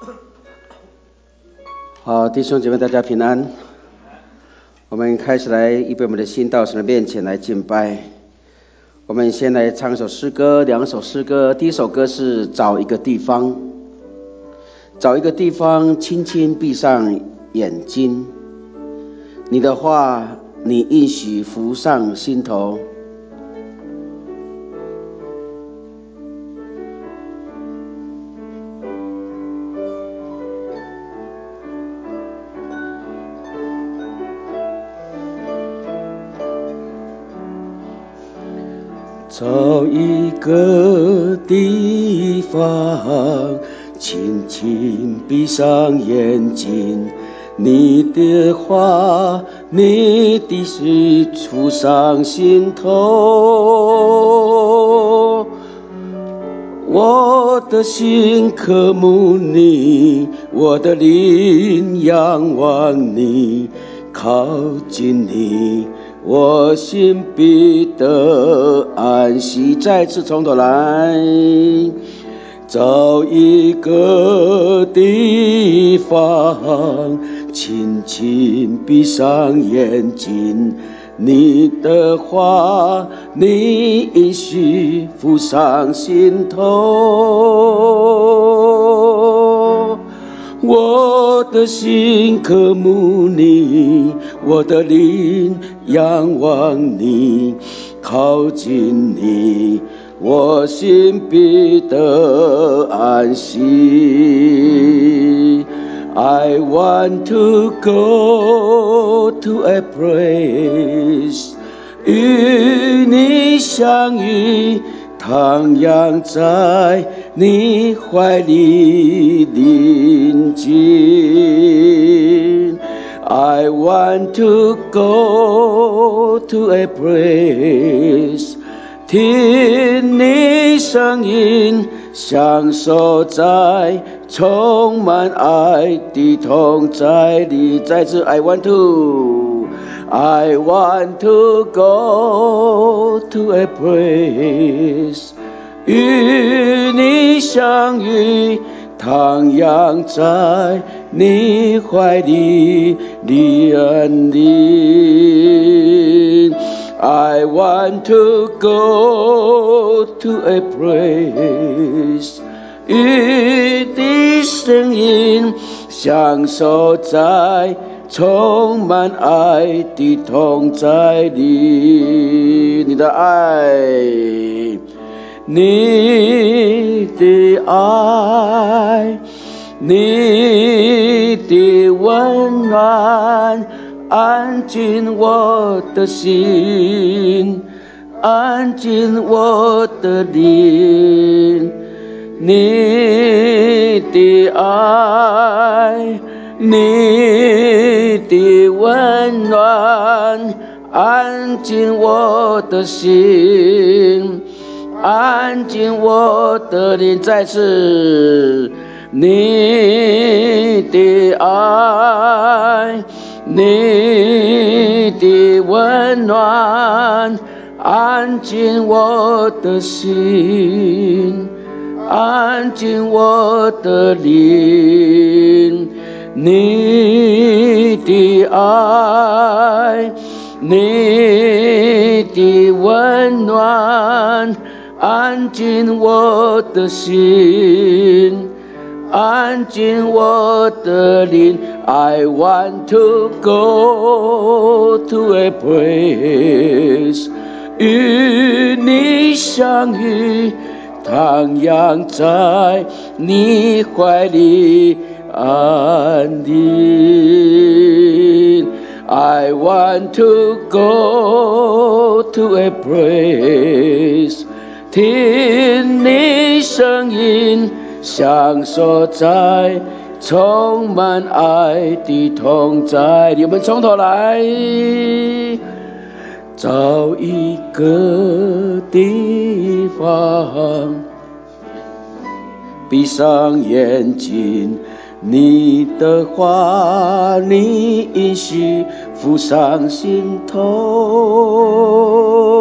好，弟兄姐妹，大家平安。我们开始来预备我们的心到神的面前来敬拜。我们先来唱一首诗歌，两首诗歌。第一首歌是找一个地方，找一个地方，轻轻闭上眼睛，你的话，你应许浮上心头。找一个地方，轻轻闭上眼睛，你的话，你的事浮上心头。我的心渴慕你，我的灵仰望你，靠近你，我心必得安息。再次从头来，找一个地方，轻轻闭上眼睛，你的话，你应许浮上心头。我的心渴慕你，我的灵仰望你，靠近你，我心必得安息。I want to go to a place， 与你相遇，徜徉在你怀里临近。I want to go to a place， 听你声音，享受在充满爱的同在里。再次 I want to go to a place， 与你相遇，徜徉在你怀里安宁。I want to go to a place， 与你声音，享受在充满爱的同在里。你的爱，你的爱，你的温暖，安进我的心，安进我的灵。你的爱，你的温暖，安进我的心，安进我的灵。再次，你的爱，你的温暖，安进我的心，安进我的灵。你的爱，你的温暖，安进我的心，安进我的灵。I want to go to a place， 与你相遇，徜徉在你怀里安宁。I want to go to a place， 听你声音，享受在充满爱的同在里。我们从头来，找一个地方，闭上眼睛，你的话，你应许浮上心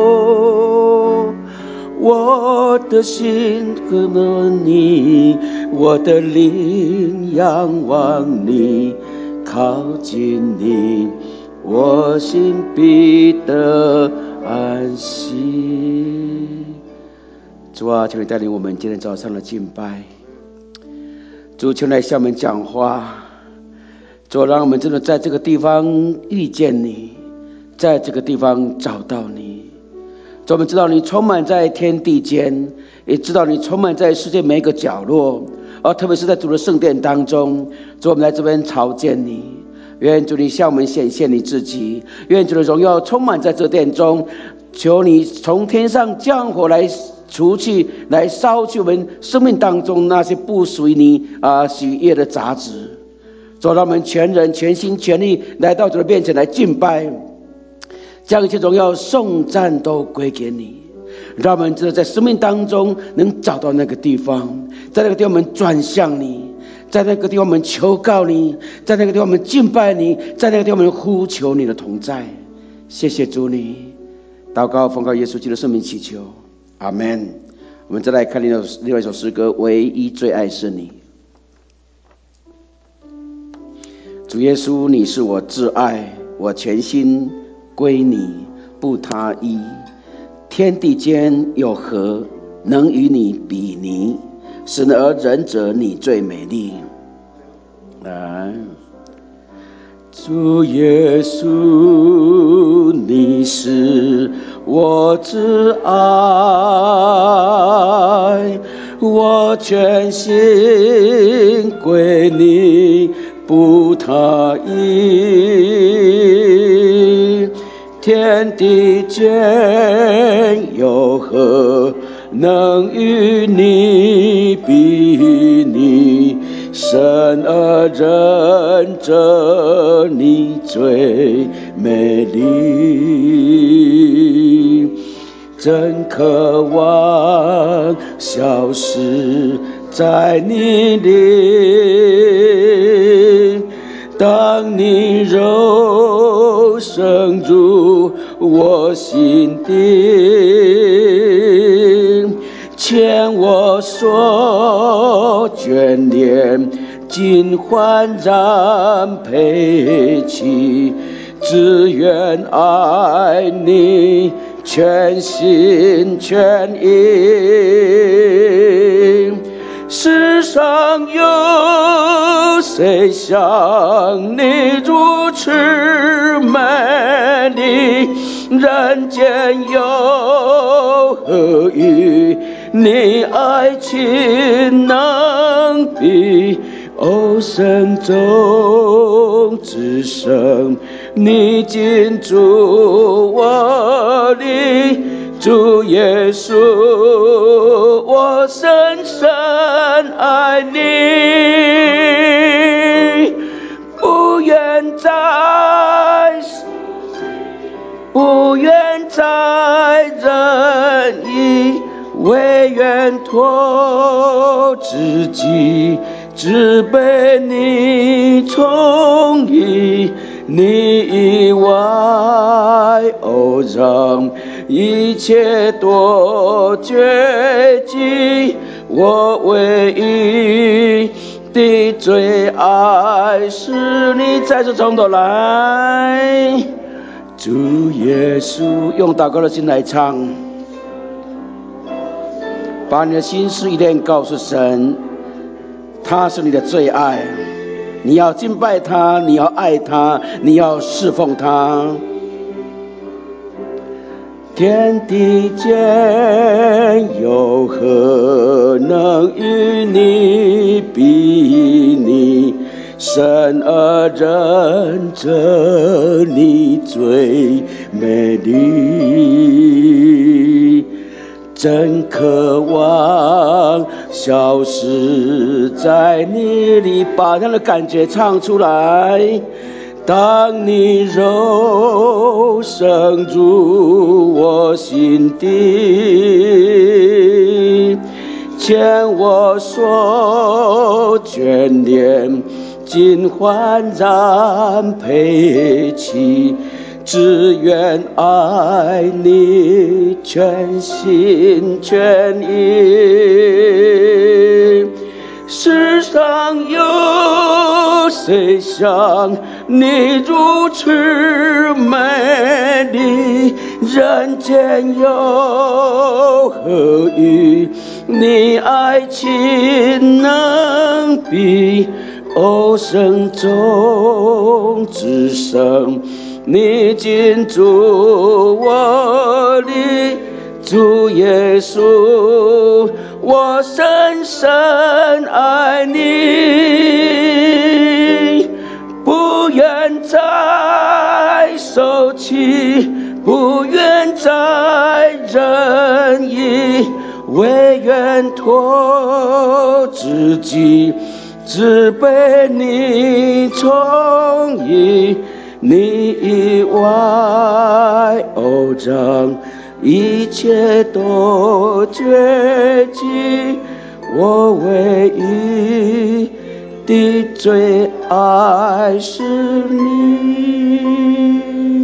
头。我的心渴慕你， 我的灵仰望你，靠近你，我心必得安息。主啊，求你带领我们今天早上的敬拜。主，求你来向我们讲话。主，让我们真的在这个地方遇见你，在这个地方找到你。主，我们知道你充满在天地间，也知道你充满在世界每一个角落，而特别是在主的圣殿当中。主，我们来这边朝见你，愿主你向我们显现你自己，愿主的荣耀充满在这殿中。求你从天上降火来除去，来烧去我们生命当中那些不属于你喜悦的杂质。主，让我们全人全心全力来到主的面前来敬拜，将一切荣耀颂赞都归给你。让我们真的在生命当中能找到那个地方，在那个地方我们转向你，在那个地方我们求告你，在那个地方我们敬拜你，在那个地方我们呼求你的同在。谢谢主你，祷告奉靠耶稣基督的圣名祈求，阿们。我们再来看另外一首诗歌，唯一最爱是你。主耶稣，你是我挚爱，我全心归你，不他依。天地间有何能与你比拟？神而仁者，你最美丽。主耶稣，你是我挚爱，我全心归你，不他依。天地间有何能与你比拟？神而仁者，你最美丽。真渴望消失在你里，当你柔声入我心底，牵我手眷恋，尽焕然佩奇，只愿爱你全心全意。世上有谁像你如此美丽？人间有何与你爱情能比？哦，生中只剩你进驻我里，主耶稣，我深深爱你，不愿再任意，唯愿托自己，只被你宠溺。你以外，哦，让一切多绝迹。我唯一的最爱是你。再次从头来，主耶稣，用祷告的心来唱，把你的心事一定告诉神，他是你的最爱。你要敬拜他，你要爱他，你要侍奉他。天地间有何能与你比拟？神而仁者，你最美丽。真渴望消失在你里，把那样的感觉唱出来。当你柔声入我心底，牵我手眷恋，尽焕然佩奇，只愿爱你全心全意。世谁像你如此美丽？人间有何与你爱情能比？哦，生中之生，你进驻我里，主耶稣，我深深爱你，不愿再受气，不愿再忍意，唯愿托自己，只被你宠溺。你以外，哦，让一切都绝迹，我唯一的最爱是你。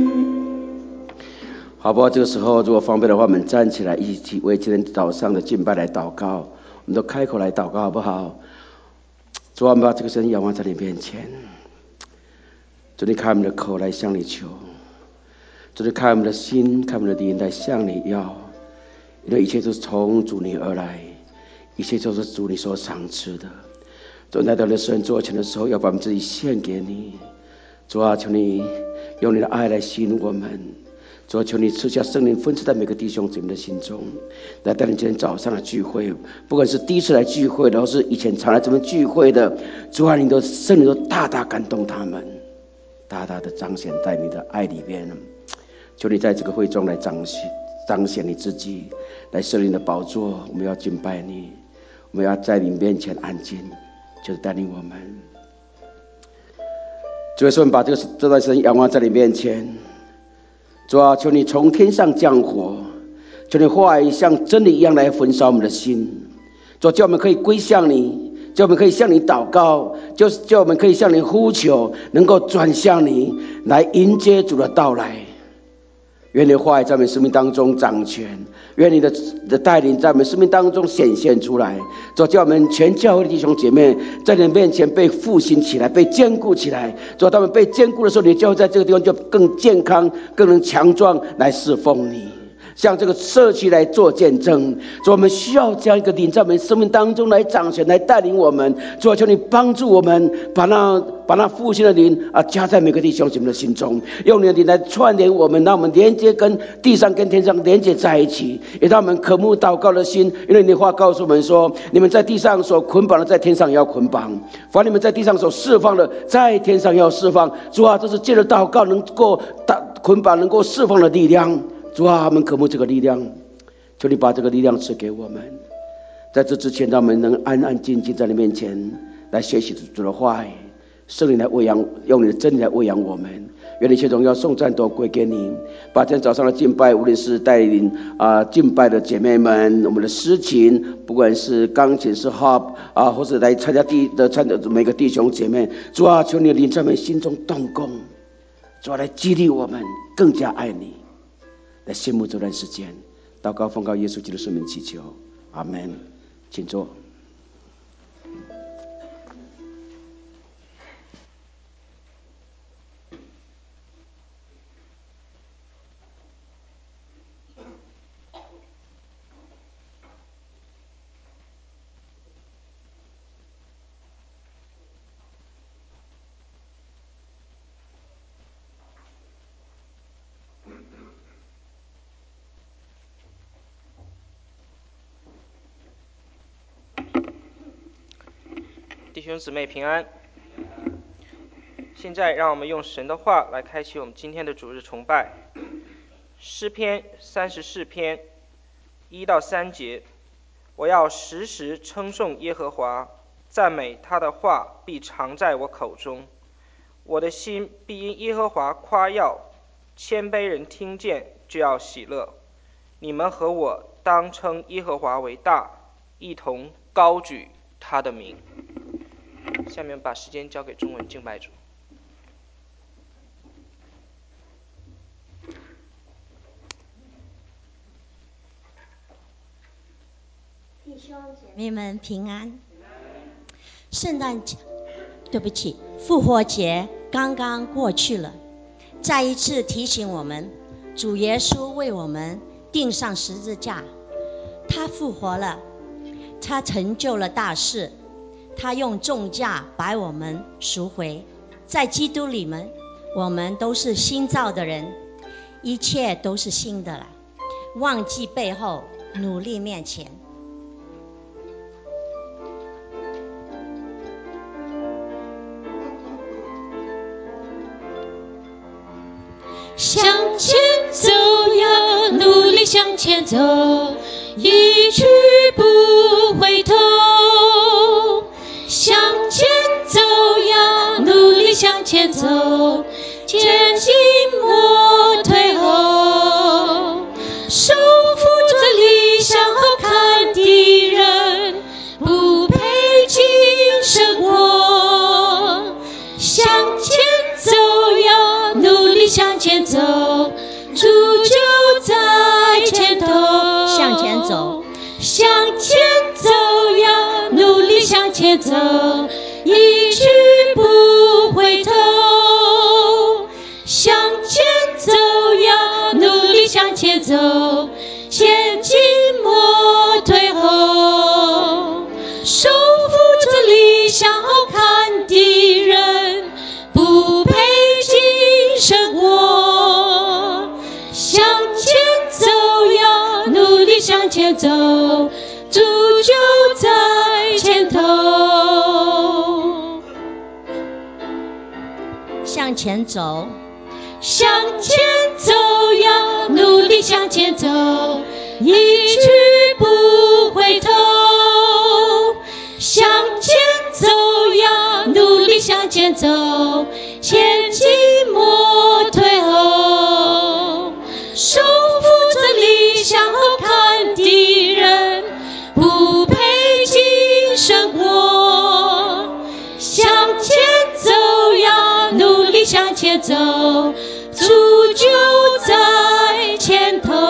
好不好？这个时候如果方便的话，我们站起来一起为今天早上的敬拜来祷告，我们都开口来祷告好不好？主啊，我们把这个声音仰望在你面前，主，你开我们的口来向你求，主，你开我们的心，开我们的灵来向你要，因为一切都是从主你而来，一切都是主你所赏赐的。主，来到了圣座前的时候，要把我们自己献给你。主啊，求你用你的爱来吸引我们。主啊，求你赐下圣灵分赐在每个弟兄姊妹的心中，来带领今天早上的聚会，不管是第一次来聚会的，或是以前常来这边聚会的，主啊，你的圣灵都大大感动他们，大大的彰显在你的爱里面。求你在这个会中来彰显你自己，来圣灵的宝座，我们要敬拜你，我们要在你面前安静，就是带领我们。主耶稣，我们把这段时间仰望在你面前。主啊，求你从天上降火，求你话语像真理一样来焚烧我们的心。主啊，叫我们可以归向你，叫我们可以向你祷告，叫我们可以向你呼求，能够转向你，来迎接主的到来。愿你的话语在我们生命当中掌权，愿你的带领在我们生命当中显现出来。主，叫我们全教会的弟兄姐妹在你面前被复兴起来，被坚固起来。主，他们被坚固的时候，你的教会在这个地方就更健康，更能强壮，来侍奉你，向这个社区来做见证。主，我们需要这样一个灵在我们生命当中来掌权，来带领我们。主，求你帮助我们，把那复兴的灵加在每个弟兄姐妹的心中，用你的灵来串联我们，让我们连接跟地上跟天上连接在一起，也让我们渴慕祷告的心。因为你的话告诉我们说，你们在地上所捆绑的，在天上也要捆绑；凡你们在地上所释放的，在天上也要释放。主啊，这是借着祷告能够捆绑、能够释放的力量。主啊，我们渴慕这个力量，求你把这个力量赐给我们。在这之前，让我们能安安静静在你面前来学习主的话语，圣灵来喂养，用你的真理来喂养我们。愿一切荣耀颂赞都归给你。把今天早上的敬拜，无论是带领敬拜的姐妹们，我们的诗琴，不管是钢琴是 harp 或者来参加每个弟兄姐妹，主啊，求你的灵在我们心中动工，主啊，来激励我们更加爱你，来羡慕这段时间。祷告奉告耶稣基督圣名祈求，阿们。请坐。 弟兄姊妹平安。现在让我们用神的话来开启我们今天的主日崇拜。诗篇34篇1到3节，我要时时称颂耶和华，赞美他的话必常在我口中。我的心必因耶和华夸耀，谦卑人听见就要喜乐。你们和我当称耶和华为大，一同高举他的名。下面把时间交给中文敬拜组。 弟兄姐妹们平安。圣诞复活节刚刚过去了，再一次提醒我们，主耶稣为我们钉上十字架，他复活了，他成就了大事，他用重价把我们赎回。在基督里面，我们都是新造的人，一切都是新的了。忘记背后，努力面前。 向前走呀，努力向前走，一去不回头。向前走呀，努力向前走，前进莫退后。守护着理想和看敌人，不配进生活。向前走呀，努力向前走，主就在前头。 向前走， 向前走呀，努力向前走，一去不回头。向前走呀，努力向前走，前进莫退后。守护着理想后看敌人，不配进生活。向前走呀，努力向前走，主就在前头。 向前走， 向前走呀，努力向前走，一去不回头。向前走呀，努力向前走，前进莫退后。守护着理想后看敌人，不配进生活。向前走呀，努力向前走，主就在前头。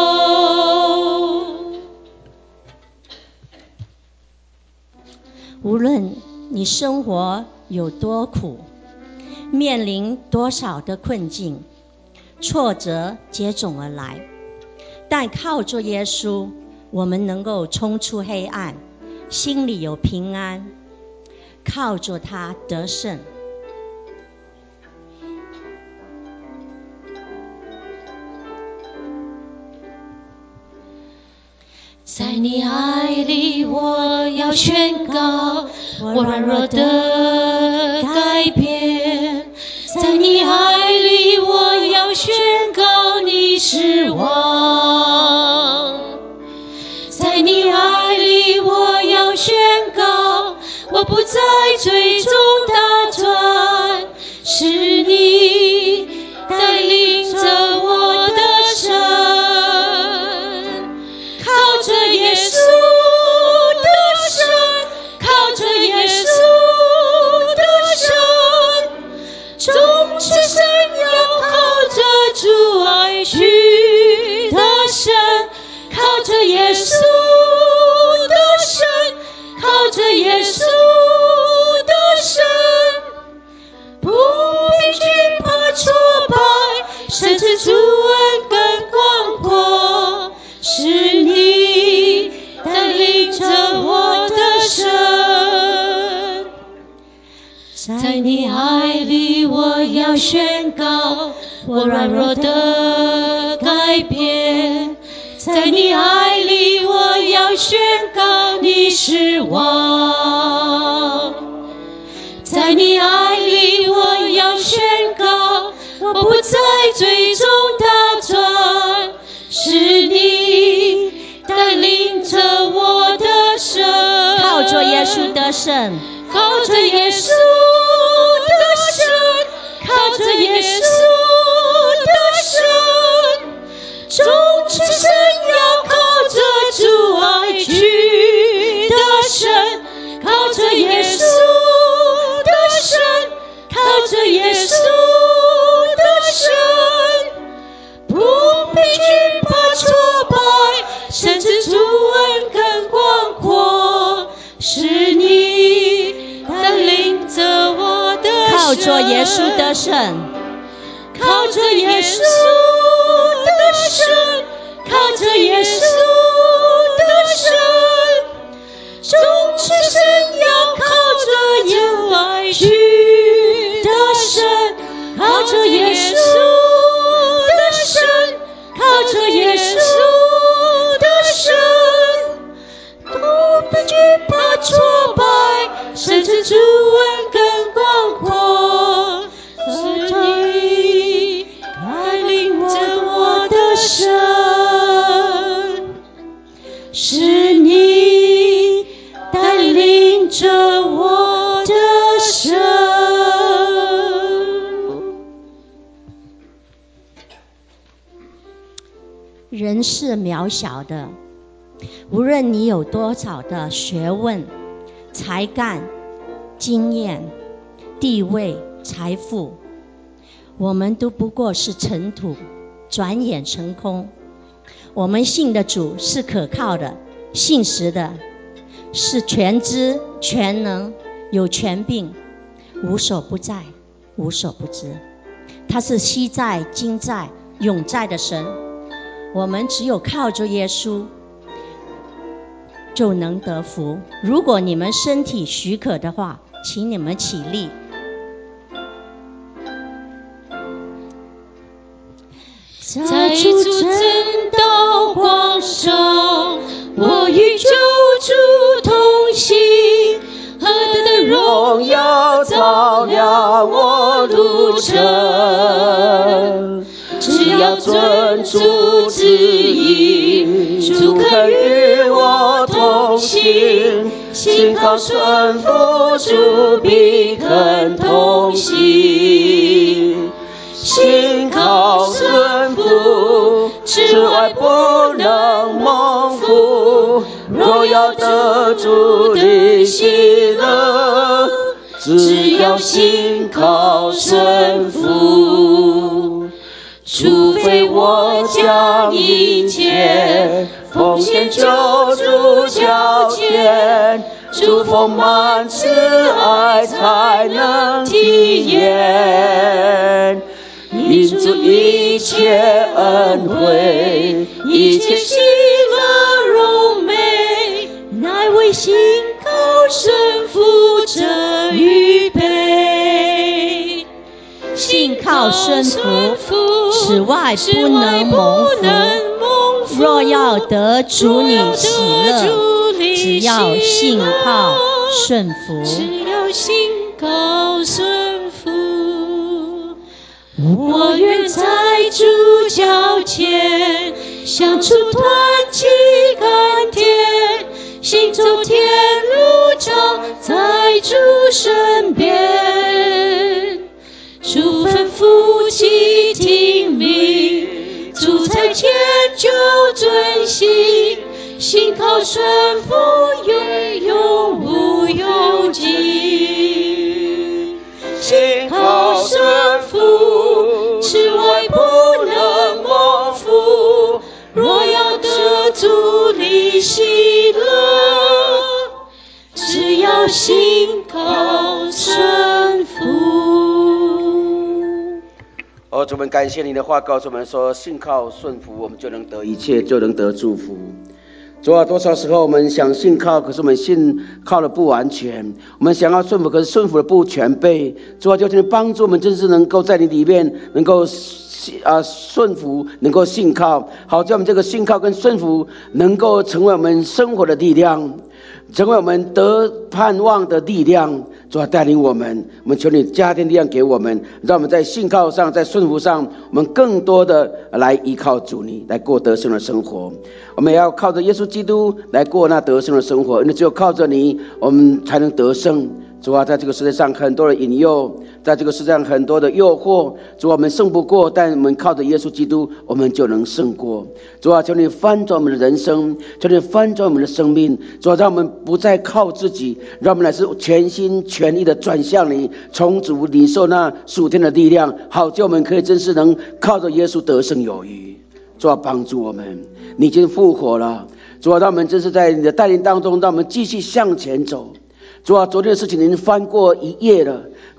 无论你生活有多苦，面临多少的困境，挫折接踵而来，但靠着耶稣，我们能够冲出黑暗，心里有平安，靠着他得胜。 在你爱里，我要宣告我软弱的改变。在你爱里，我要宣告你是王。在你爱里，我要宣告我不再追逐打转，是你带领着我的神。靠着耶稣的神，靠着耶稣的神，众子神要靠着主爱去的神，靠着耶稣的神，靠着耶稣的神，不必惧怕挫败，甚至主恩更广阔，是你带领着我的神。在你爱里，我要宣告我软弱的改变。在你爱里，我要宣告你是王。在你爱里，我要宣告我不再追逐打转，是你带领着我的神。 靠着耶稣得胜， 靠着耶稣的神，靠着耶稣的神，众子神要靠着主爱去的神，靠着耶稣的神，靠着耶稣的神，不必惧怕挫败，甚至主恩更广阔，是你带领着靠着耶稣得胜， 靠着耶稣得胜，靠着耶稣得胜，众之神要靠着耶来去得胜，靠着耶稣得胜，靠着耶稣得胜，都不惧怕挫败，甚至主恩更广阔，是你带领着我的神，是你带领着我的神。 人是渺小的，无论你有多少的学问、才干、经验、地位、财富，我们都不过是尘土，转眼成空。我们信的主是可靠的，信实的，是全知全能，有权柄，无所不在，无所不知。他是昔在今在永在的神。我们只有靠着耶稣就能得福。如果你们身体许可的话，请你们起立。 在主正道光上，我与救主同行，何等的荣耀照亮我路程。只要遵主旨意，主肯与我同行，信靠顺服，主必肯同行。信靠顺服，之外不能蒙福。若要得主的喜乐，只要信靠顺服。除非我将一切奉献救主脚前，主丰满慈爱才能体验。因主一切恩惠，一切喜乐荣美，乃为信靠顺服者预备。 信靠顺服，此外不能蒙福。若要得主你喜乐，只要信靠顺服。 只要信靠顺服。我愿在主脚前，向主团契甘甜，行走天路上，在主身边。主吩咐其听命，主差遣就遵行，信靠顺服，永无穷尽。信靠顺服，此外不能蒙福。若要得主你喜乐，只要信靠顺服。 主们感谢你的话告诉我们说，信靠顺服，我们就能得一切，就能得祝福。主啊，多少时候我们想信靠，可是我们信靠的不完全；我们想要顺服，可是顺服的不全备。主啊，求你帮助我们，真是能够在你里面能够顺服，能够信靠，好叫我们这个信靠跟顺服能够成为我们生活的力量，成为我们得盼望的力量。主啊，带领我们求你加添力量给我们，让我们在信靠上，在顺服上，我们更多的来依靠主你，来过得胜的生活。我们也要靠着耶稣基督来过那得胜的生活，因为只有靠着你，我们才能得胜。主啊，在这个世界上很多的引诱，在这个世界上很多的诱惑，主啊，我们胜不过，但我们靠着耶稣基督，我们就能胜过。主啊，求你翻转我们的人生，求你翻转我们的生命。主啊，让我们不再靠自己，让我们乃是全心全意的转向你，从主领受那属天的力量，好叫我们可以真是能靠着耶稣得胜有余。主啊，帮助我们，你已经复活了。主啊，让我们真是在你的带领当中，让我们继续向前走。主啊，昨天的事情已经翻过一页了，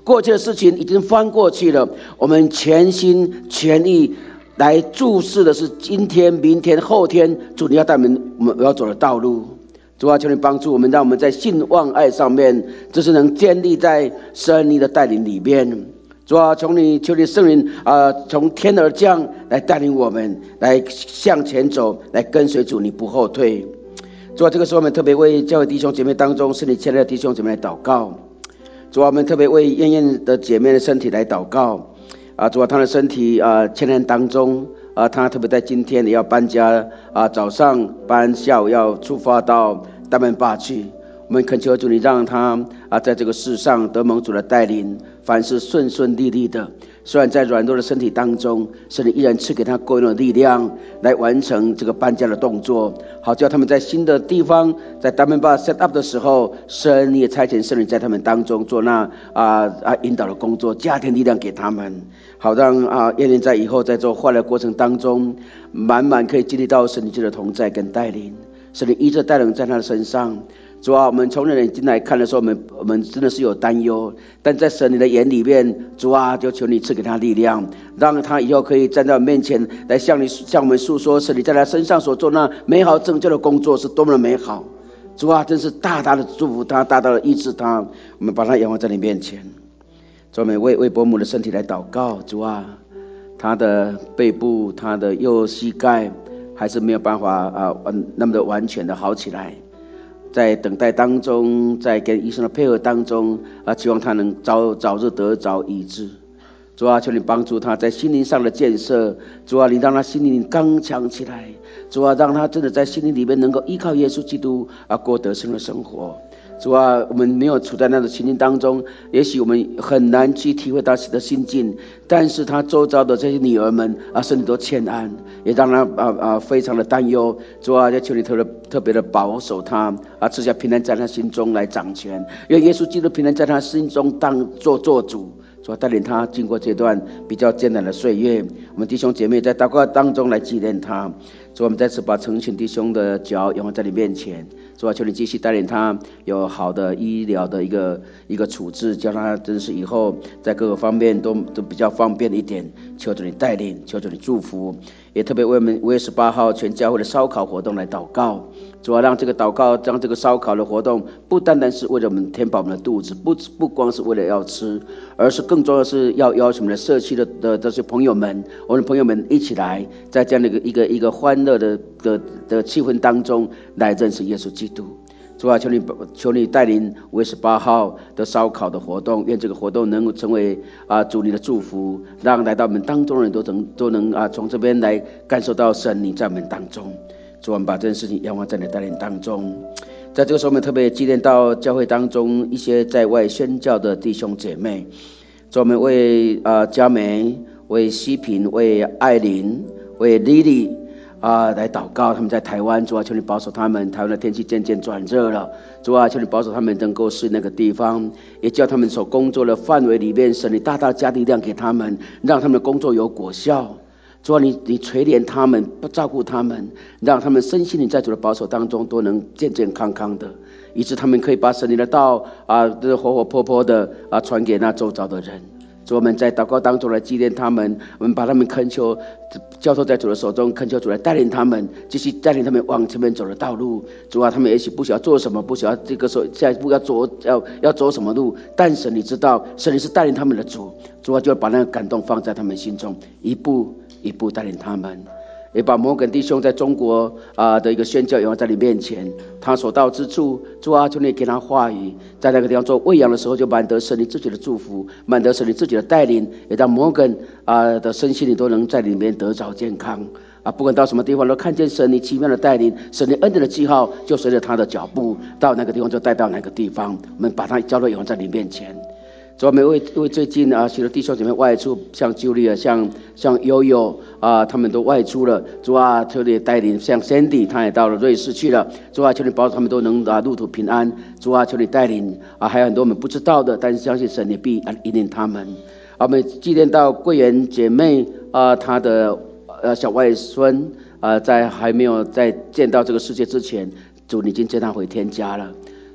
过去的事情已经翻过去了，我们全心全意来注视的是今天、明天、后天，主你要带我们要走的道路。主啊，求你帮助我们，让我们在信望爱上面，这是能建立在神你的带领里面。主啊，求你圣灵从天而降来带领我们，来向前走，来跟随主，你不后退。主啊，这个时候我们特别为教会弟兄姐妹当中是你亲爱的弟兄姐妹来祷告。主啊，我们特别为燕燕的姐妹的身体来祷告。主啊，她的身体牵连当中她特别在今天也要搬家早上搬，下午要出发到大门坝去。我们恳求主，你让她在这个世上得蒙主的带领，凡事顺顺利利的。虽然在软弱的身体当中，神你依然赐给她够用的力量，来完成这个搬家的动作，好叫他们在新的地方，在大门坝 set up 的时候，神你也差遣圣灵在他们当中做那引导的工作，加添力量给他们，好让燕燕在以后在做换的过程当中，满满可以经历到神你的同在跟带领，神你依着带领在他的身上。主啊，我们从人的眼睛来看的时候，我们真的是有担忧，但在神你的眼里面，主啊，就求你赐给他力量，让他以后可以站在我面前来向我们诉说，神你在他身上所做那美好拯救的工作是多么的美好。主啊，真是大大的祝福他，大大的医治他，我们把他仰望在你面前。主啊，我们为伯母的身体来祷告。主啊，他的背部，他的右膝盖还是没有办法那么的完全的好起来，在等待当中，在跟医生的配合当中希望他能早日得着医治。主啊，求你帮助他在心灵上的建设。主啊，你让他心灵刚强起来。主啊，让他真的在心灵里面能够依靠耶稣基督过得胜的生活。主啊，我们没有处在那种情境当中，也许我们很难去体会到神的心境，但是他周遭的这些女儿们身体都欠安，也让他非常的担忧。主啊，要求你特别的保守他赐下平安在他心中来掌权，愿耶稣基督平安在他心中做主。主啊，带领他经过这段比较艰难的岁月。我们弟兄姐妹在祷告当中来纪念他。主啊，我们再次把成群弟兄的脚仰望在你面前。主啊，求你继续带领他有好的医疗的一个处置，叫他真是以后在各个方面都比较方便一点。求主你带领，求主你祝福，也特别为我们5月18号全教会的烧烤活动来祷告。主啊，让这个祷告，让这个烧烤的活动不单单是为了我们填饱我们的肚子，不光是为了要吃，而是更重要的是要邀请我们的社区的这些朋友们，我们的朋友们一起来，在这样的一个欢乐的气氛当中来认识耶稣基督。主啊，求你带领5月18号的烧烤的活动，愿这个活动能够成为主你的祝福，让来到我们当中的人都能从这边来感受到神你在我们当中。主，我们把这件事情仰望在你的带领当中。在这个时候，我们特别纪念到教会当中一些在外宣教的弟兄姐妹。主，我们为佳梅、为西平、为艾琳、为 Lily来祷告，他们在台湾。主啊，求你保守他们，台湾的天气渐渐转热了。主啊，求你保守他们能够适应那个地方，也叫他们所工作的范围里面，神你大大加力量给他们，让他们的工作有果效。主啊，你垂怜他们，不照顾他们，让他们身心灵在主的保守当中都能健健康康的，以致他们可以把神你的道活活泼泼的传给那周遭的人。主，我们在祷告当中来纪念他们，我们把他们恳求交托在主的手中，恳求主来带领他们，继续带领他们往前面走的道路。主啊，他们也许不晓得做什么，不晓得这个时候下一步要走什么路，但神你知道，神你是带领他们的主。主啊，就把那个感动放在他们心中，一步一步带领他们。也把摩根弟兄在中国的一个宣教仰望在你面前，他所到之处，主啊，求你给他话语，在那个地方做喂养的时候，就满得神你自己的祝福，满得神你自己的带领，也让摩根的身心里都能在里面得着健康不管到什么地方都看见神你奇妙的带领，神你恩典的记号就随着他的脚步到那个地方就带到那个地方，我们把他交托仰望在你面前。主啊，每位最近许多弟兄姐妹外出，像Julia像悠悠他们都外出了。主啊，求你带领，像 Sandy 他也到了瑞士去了。主啊，求你保守他们都能路途平安。主啊，求你带领还有很多我们不知道的，但是相信神你必引领他们。我们纪念到桂圆姐妹她的小外孙在还没有在见到这个世界之前，主你已经接他回天家了。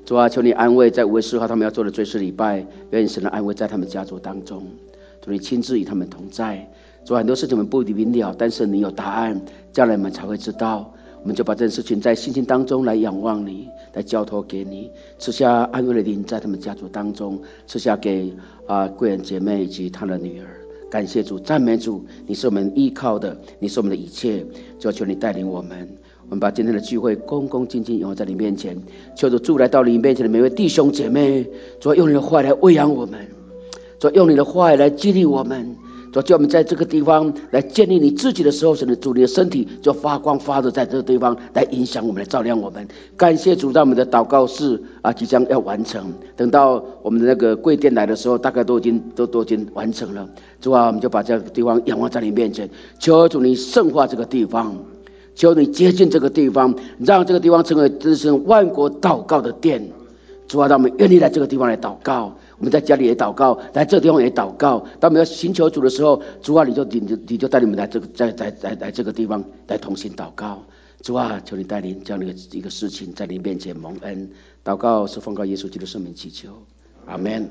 主啊，求你安慰在5月4号他们要做的追思礼拜，愿神的安慰在他们家族当中。主，你亲自与他们同在。主，很多事情我们不明了，但是你有答案，将来我们才会知道。我们就把这件事情在信心当中来仰望你，来交托给你，赐下安慰的灵在他们家族当中，赐下给贵人姐妹以及她的女儿。感谢主，赞美主，你是我们依靠的，你是我们的一切。就求你带领我们。我们把今天的聚会恭恭敬敬拥在你面前，求主祝来到你面前的每位弟兄姐妹，主用你的话来喂养我们，主用你的话来激励我们，主叫我们在这个地方来建立你自己的时候，神的主，你的身体就发光发热在这个地方来影响我们，来照亮我们。感谢主，让我们的祷告事即将要完成，等到我们的那个柜垫来的时候，大概都已经完成了。主啊，我们就把这个地方仰望在你面前，求主你圣化这个地方，求你接近这个地方，让这个地方成为真是万国祷告的殿。主啊，让我们愿意来这个地方来祷告，我们在家里也祷告，来这个地方也祷告。当我们要寻求主的时候，主啊，你就带你们来这个地方来同心祷告。主啊，求你带领这样的一个事情在你面前蒙恩。祷告是奉告耶稣基督圣名祈求，阿们。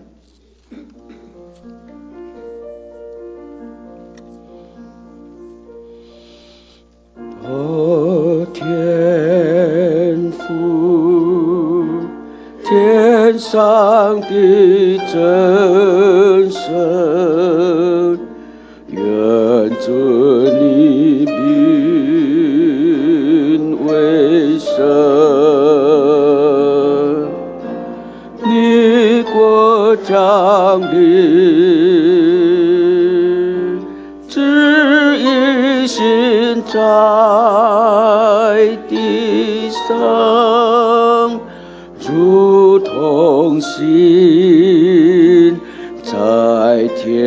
天父，天上的真神，愿尊你名为圣，你国降临，旨意行在地上，如同行在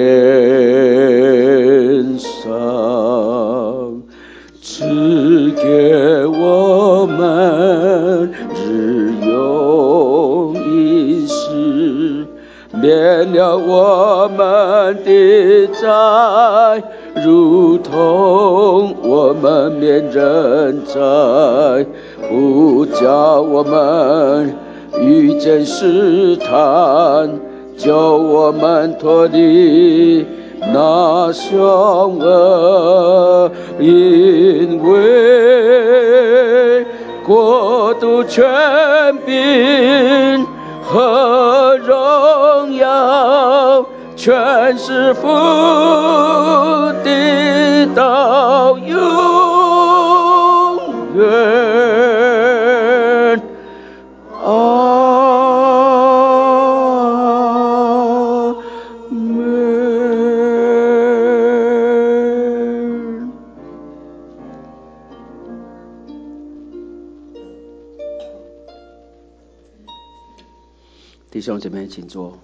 天上。赐给我们日用饮食，免了我们的债，如同我们免人债，不叫我们遇见试探，救我们脱离那凶恶。因为国度、权柄和荣耀，全是父的，到永远。弟兄姐妹，请坐。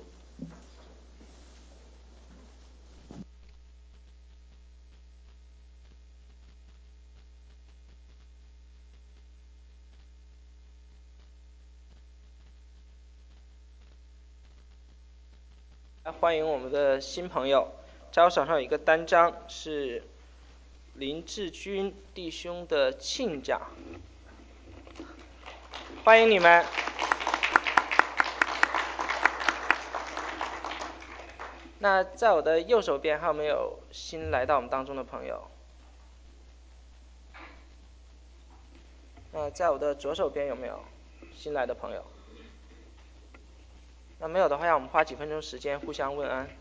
欢迎我们的新朋友，在我手上有一个单张，是林志军弟兄的庆奖，欢迎你们。那在我的右手边还有没有新来到我们当中的朋友？那在我的左手边有没有新来的朋友？那没有的话，让我们花几分钟时间互相问安。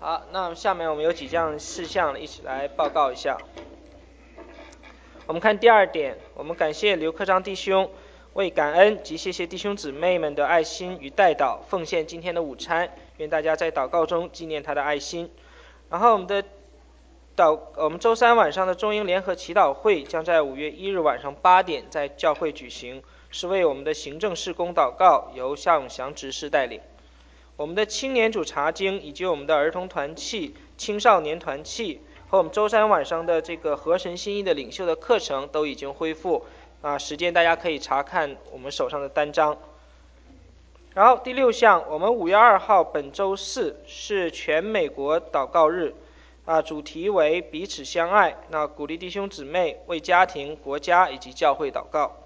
好，那下面我们有几项事项一起来报告一下。我们看第二点，我们感谢刘科长弟兄为感恩及谢谢弟兄姊妹们的爱心与代祷，奉献今天的午餐，愿大家在祷告中纪念他的爱心。然后我们周三晚上的中英联合祈祷会将在5月1日晚上8点在教会举行，是为我们的行政事工祷告，由夏永祥执事带领。我们的青年组查经以及我们的儿童团契、青少年团契和我们周三晚上的这个合神心意的领袖的课程都已经恢复，时间大家可以查看我们手上的单张。然后第6项，我们5月2号本周四是全美国祷告日，主题为彼此相爱，鼓励弟兄姊妹为家庭、国家以及教会祷告。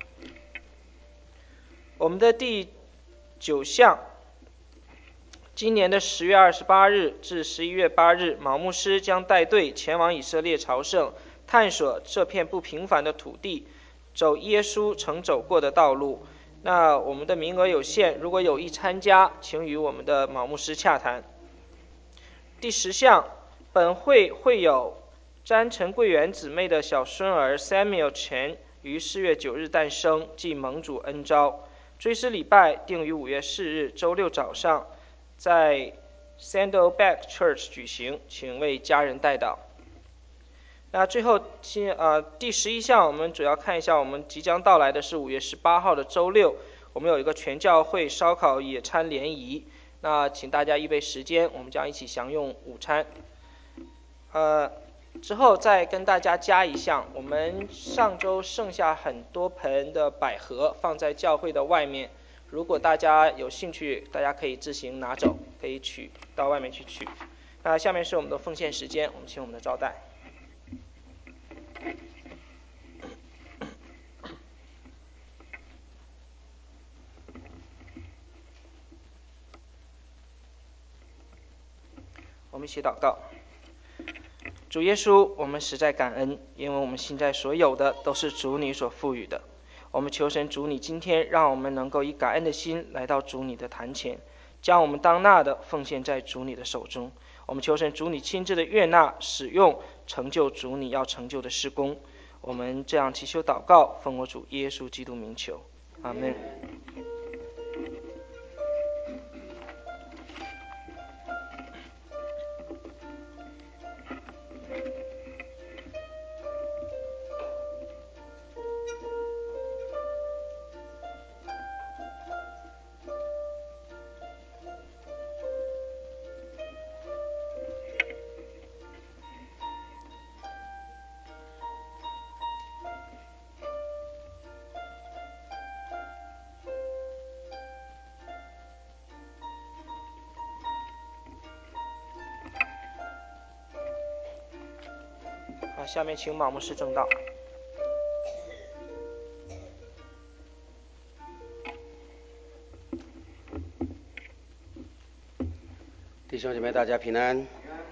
我们的第9项，今年的10月28日至11月8日，毛牧师将带队前往以色列朝圣，探索这片不平凡的土地，走耶稣曾走过的道路。那我们的名额有限，如果有意参加，请与我们的毛牧师洽谈。第10项，本会会有詹陈桂元姊妹的小孙儿 Samuel Chen 于4月9日诞生，即蒙主恩召。追思礼拜定于5月4日周六早上在 Saddleback Church 举行，请为家人代祷。那最后第11项，我们主要看一下我们即将到来的是5月18号的周六，我们有一个全教会烧烤野餐联谊，那请大家预备时间，我们将一起享用午餐。之后再跟大家加一项，我们上周剩下很多盆的百合放在教会的外面，如果大家有兴趣，大家可以自行拿走，可以到外面去取。那下面是我们的奉献时间，我们请我们的招待。我们一起祷告。主耶稣，我们实在感恩，因为我们现在所有的都是主你所赋予的。我们求神主你今天让我们能够以感恩的心来到主你的坛前，将我们当纳的奉献在主你的手中。我们求神主你亲自的悦纳使用，成就主你要成就的事工。我们这样祈求祷告，奉我主耶稣基督名求，阿们。下面请马牧师正道。 弟兄姐妹，大家平安。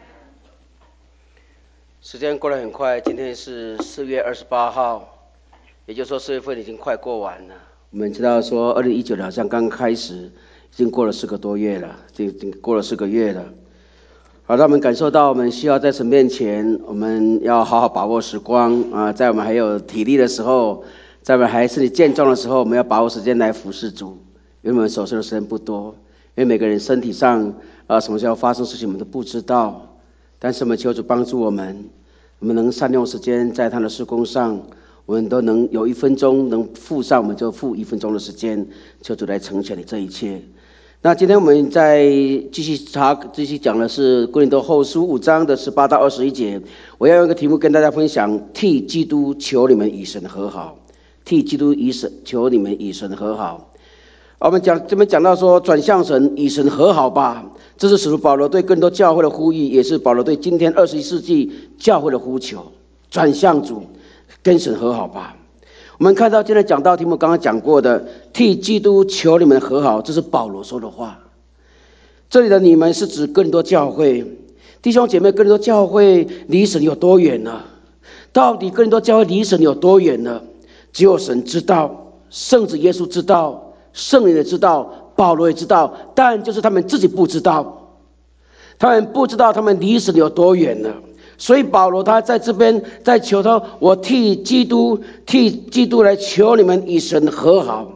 时间过得很快，今天是4月28号，也就是说4月份已经快过完了。我们知道说2019年好像刚开始，已经过了4个多月了，已经过了4个月了。好，让我们感受到我们需要在神面前，我们要好好把握时光在我们还有体力的时候，在我们还身体健壮的时候，我们要把握时间来服侍主，因为我们所剩的时间不多，因为每个人身体上什么时候发生事情我们都不知道，但是我们求主帮助我们能善用时间在他的事工上，我们都能有1分钟能付上，我们就付1分钟的时间，求主来成全你这一切。那今天我们在继续讲的是哥林多后书5章的18到21节，我要用一个题目跟大家分享，替基督求你们与神和好，替基督求你们与神和好。我们这边讲到说，转向神，与神和好吧，这是使徒保罗对更多教会的呼吁，也是保罗对今天21世纪教会的呼求，转向主，跟神和好吧。我们看到今天讲到题目刚刚讲过的，替基督求你们和好，这是保罗说的话。这里的你们是指更多教会，弟兄姐妹，更多教会离神有多远呢？到底更多教会离神有多远呢？只有神知道，圣子耶稣知道，圣灵也知道，保罗也知道，但就是他们自己不知道。 他们不知道他们离神有多远了。所以保罗他在这边在求他，我替基督来求你们与神和好。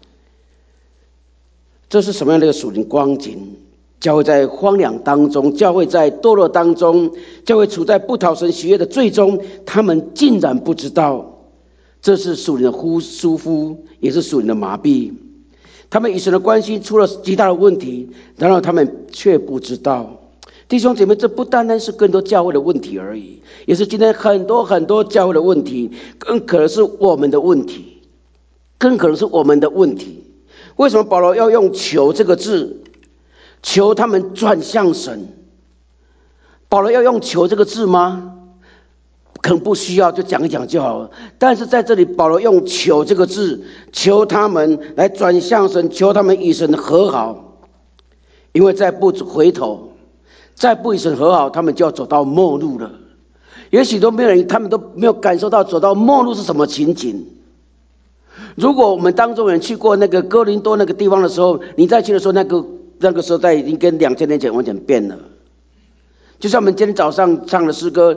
这是什么样的一个属灵光景？教会在荒凉当中，教会在堕落当中，教会处在不讨神喜悦的最终，他们竟然不知道，这是属灵的疏忽，也是属灵的麻痹。他们与神的关系出了极大的问题，然后他们却不知道。弟兄姐妹，这不单单是更多教会的问题而已，也是今天很多教会的问题，更可能是我们的问题，为什么保罗要用求这个字，求他们转向神？保罗要用求这个字吗？可能不需要，就讲一讲就好了。但是在这里保罗用求这个字，求他们来转向神，求他们与神和好。因为再不回头，再不与神和好，他们就要走到末路了。也许都没有人，他们都没有感受到走到末路是什么情景。如果我们当中人去过那个哥林多那个地方的时候，你再去的时候，那个时候已经跟2000年前完全变了。就像我们今天早上唱的诗歌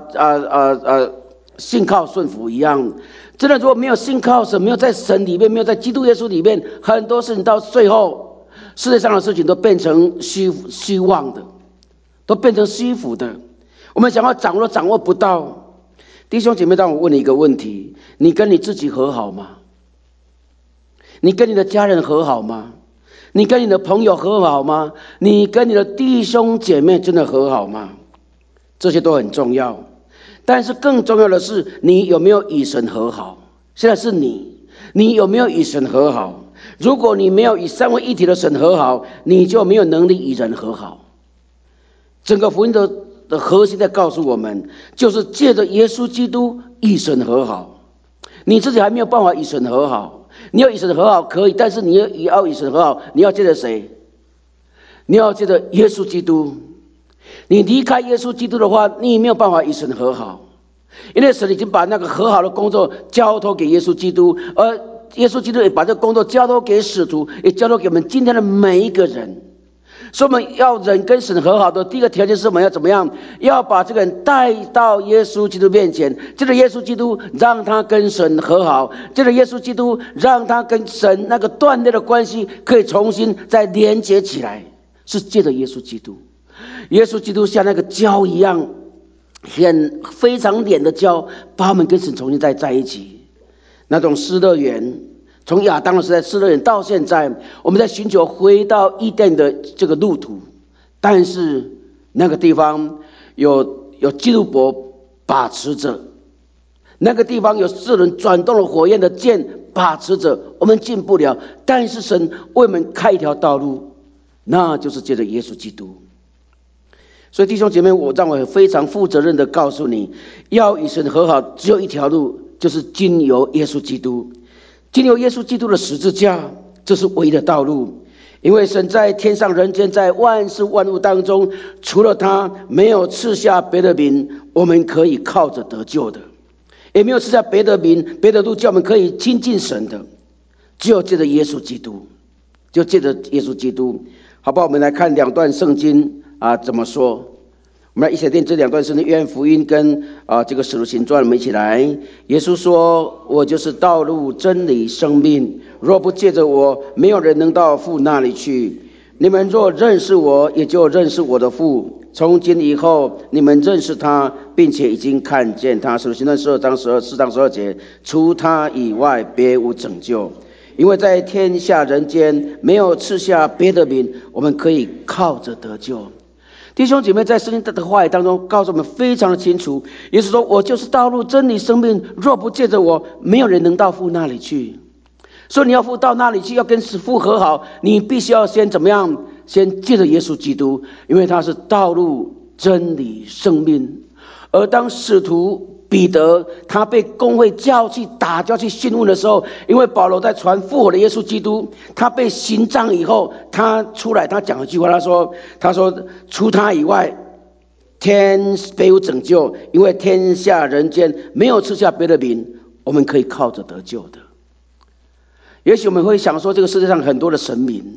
信靠顺服一样，真的如果没有信靠神，没有在神里面，没有在基督耶稣里面，很多事情到最后，世界上的事情都变成虚妄的，都变成虚浮的。我们想要掌握都掌握不到。弟兄姐妹，让我问你一个问题：你跟你自己和好吗？你跟你的家人和好吗？你跟你的朋友和好吗？你跟你的弟兄姐妹真的和好吗？这些都很重要，但是更重要的是，你有没有与神和好？现在是你有没有与神和好？如果你没有与三位一体的神和好，你就没有能力与人和好。整个福音的核心在告诉我们，就是借着耶稣基督与神和好。你自己还没有办法与神和好，你要与神和好可以，但是你要与神和好，你要借着谁？你要借着耶稣基督。你离开耶稣基督的话，你没有办法与神和好，因为神已经把那个和好的工作交托给耶稣基督，而耶稣基督也把这个工作交托给使徒，也交托给我们今天的每一个人。所以我们要人跟神和好的第一个条件是我们要怎么样？要把这个人带到耶稣基督面前，借着耶稣基督让他跟神和好，借着耶稣基督让他跟神那个断裂的关系可以重新再连接起来，是借着耶稣基督。耶稣基督像那个胶一样，非常脸的胶，把我们跟神重新再在一起。那种失乐园，从亚当的时代失乐园到现在，我们在寻求回到伊甸的这个路途，但是那个地方有基路伯把持着，那个地方有4轮转动了火焰的剑把持着，我们进不了。但是神为我们开一条道路，那就是借着耶稣基督。所以弟兄姐妹，让我非常负责任的告诉你，要与神和好，只有一条路，就是经由耶稣基督。经由耶稣基督的十字架，这是唯一的道路。因为神在天上人间，在万事万物当中，除了他，没有赐下别的名，我们可以靠着得救的，也没有赐下别的名、别的路，叫我们可以亲近神的，只有借着耶稣基督，就借着耶稣基督。好不好？我们来看2段圣经怎么说？我们来一起念这2段圣经，约翰福音跟这个使徒行传，我们一起来。耶稣说：“我就是道路、真理、生命，若不借着我，没有人能到父那里去。你们若认识我，也就认识我的父。从今以后，你们认识他，并且已经看见他。”使徒行传4章12节，除他以外，别无拯救。因为在天下人间，没有赐下别的名，我们可以靠着得救。弟兄姐妹，在圣经的话语当中告诉我们非常的清楚，耶稣说：“我就是道路、真理、生命，若不借着我，没有人能到父那里去。”所以你要到那里去，要跟父和好，你必须要先怎么样？先借着耶稣基督，因为他是道路、真理、生命。而当使徒彼得他被公会叫去打交去询问的时候，因为保罗在传复活的耶稣基督，他被刑杖以后，他出来，他讲一句话，他说除他以外，天别无拯救，因为天下人间没有赐下别的名，我们可以靠着得救的。也许我们会想说，这个世界上很多的神明，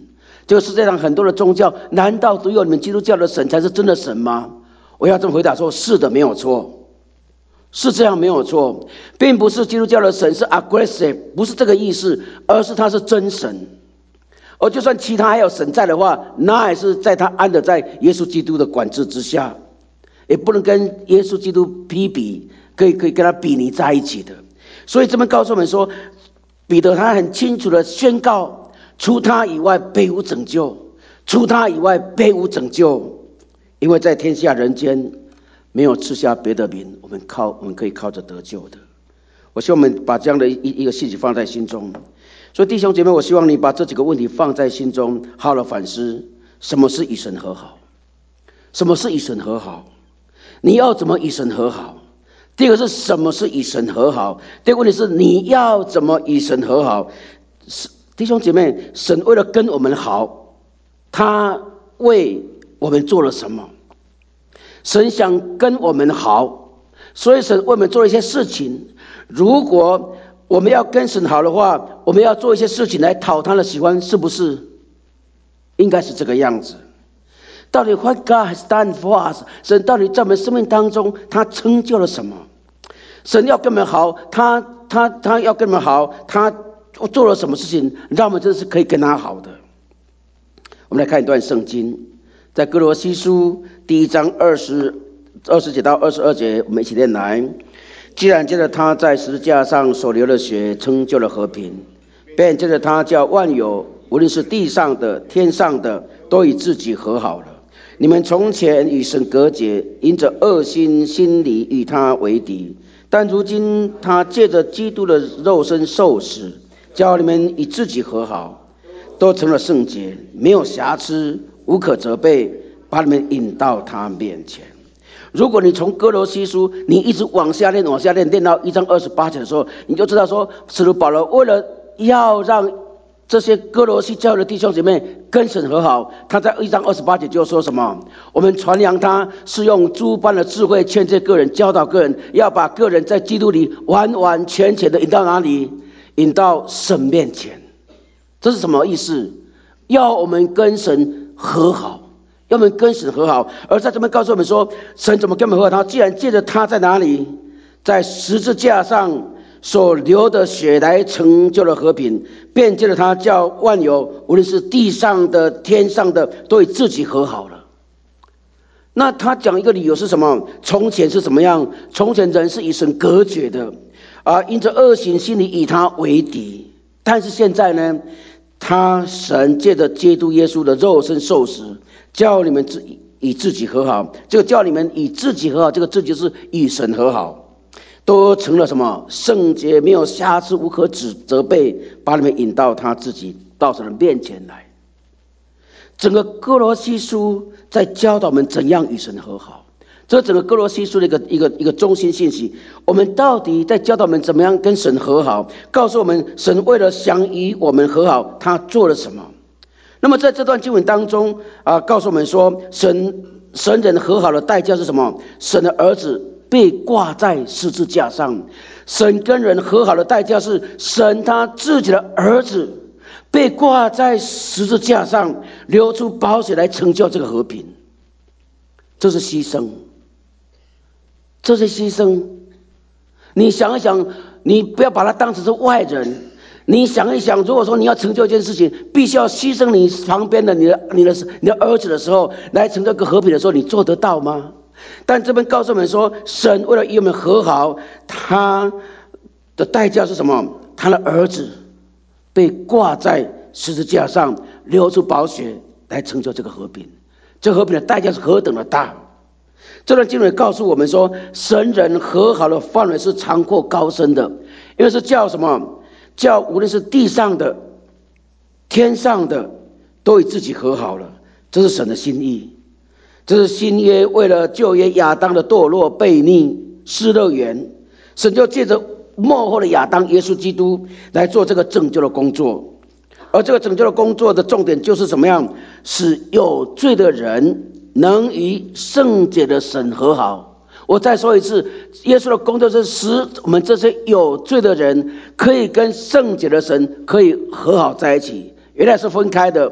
这个世界上很多的宗教，难道只有你们基督教的神才是真的神吗？我要这么回答说，是的，没有错，是这样没有错，并不是基督教的神是 aggressive， 不是这个意思，而是他是真神。而就算其他还有神在的话，那也是在他安的在耶稣基督的管制之下，也不能跟耶稣基督比，可以跟他比拟在一起的。所以这边告诉我们说，彼得他很清楚的宣告，除他以外别无拯救，除他以外别无拯救，因为在天下人间没有赐下别的名，我们可以靠着得救的。我希望我们把这样的一个信息放在心中。所以弟兄姐妹，我希望你把这几个问题放在心中，好好的反思，什么是与神和好？什么是与神和好？你要怎么与神和好？第一个是什么是与神和好？第二个问题是你要怎么与神和好？弟兄姐妹，神为了跟我们好，他为我们做了什么？神想跟我们好，所以神为我们做了一些事情。如果我们要跟神好的话，我们要做一些事情来讨他的喜欢，是不是？应该是这个样子。到底 what God has done for us， 神到底在我们生命当中他成就了什么？神要跟我们好，他要跟我们好，他做了什么事情让我们真的是可以跟他好的？我们来看一段圣经，在哥罗西书第1章20节到22节，我们一起念来。既然借着他在十字架上所流的血成就了和平，便借着他叫万有，无论是地上的天上的，都与自己和好了。你们从前与神隔绝，因着恶心心里与他为敌，但如今他借着基督的肉身受死，叫你们与自己和好，都成了圣洁，没有瑕疵，无可责备，把你们引到他面前。如果你从哥罗西书你一直往下念念到1章28节的时候，你就知道说，使徒保罗为了要让这些哥罗西教会的弟兄姐妹跟神和好，他在1章28节就说什么？我们传扬他是用诸般的智慧劝诫个人，教导个人，要把个人在基督里完完全全的引到哪里？引到神面前。这是什么意思？要我们跟神和好，要我们跟神和好。而在这边告诉我们说，神怎么跟我们和好？他既然借着他在哪里？在十字架上所流的血来成就了和平，便借着他叫万有，无论是地上的天上的，都与自己和好了。那他讲一个理由是什么？从前是怎么样？从前人是与神隔绝的，因着恶行心里与他为敌。但是现在呢，神借着基督耶稣的肉身受死，叫你们与自己和好。这个叫你们与自己和好，这个字就是与神和好，都成了什么？圣洁，没有瑕疵，无可责备，把你们引到他自己到神的面前来。整个哥罗西书在教导我们怎样与神和好，这整个哥罗西书的一个中心信息。我们到底在教导我们怎么样跟神和好，告诉我们神为了想与我们和好，他做了什么。那么在这段经文当中告诉我们说，神人和好的代价是什么？神的儿子被挂在十字架上。神跟人和好的代价是神他自己的儿子被挂在十字架上，流出宝血来成就这个和平。这是牺牲，这是牺牲。你想一想，你不要把它当成是外人。你想一想，如果说你要成就一件事情，必须要牺牲你旁边的你的儿子的时候，来成就一个和平的时候，你做得到吗？但这边告诉我们说，神为了与我们和好，他的代价是什么？他的儿子被挂在十字架上，流出宝血来成就这个和平。这和平的代价是何等的大！这段经文告诉我们说，神人和好的范围是长阔高深的，因为是叫什么？叫无论是地上的天上的，都与自己和好了。这是神的心意。这是新约为了旧约亚当的堕落悖逆失乐园，神就借着末后的亚当耶稣基督来做这个拯救的工作。而这个拯救的工作的重点就是怎么样？使有罪的人能与圣洁的神和好。我再说一次，耶稣的工作是使我们这些有罪的人可以跟圣洁的神可以和好在一起。原来是分开的，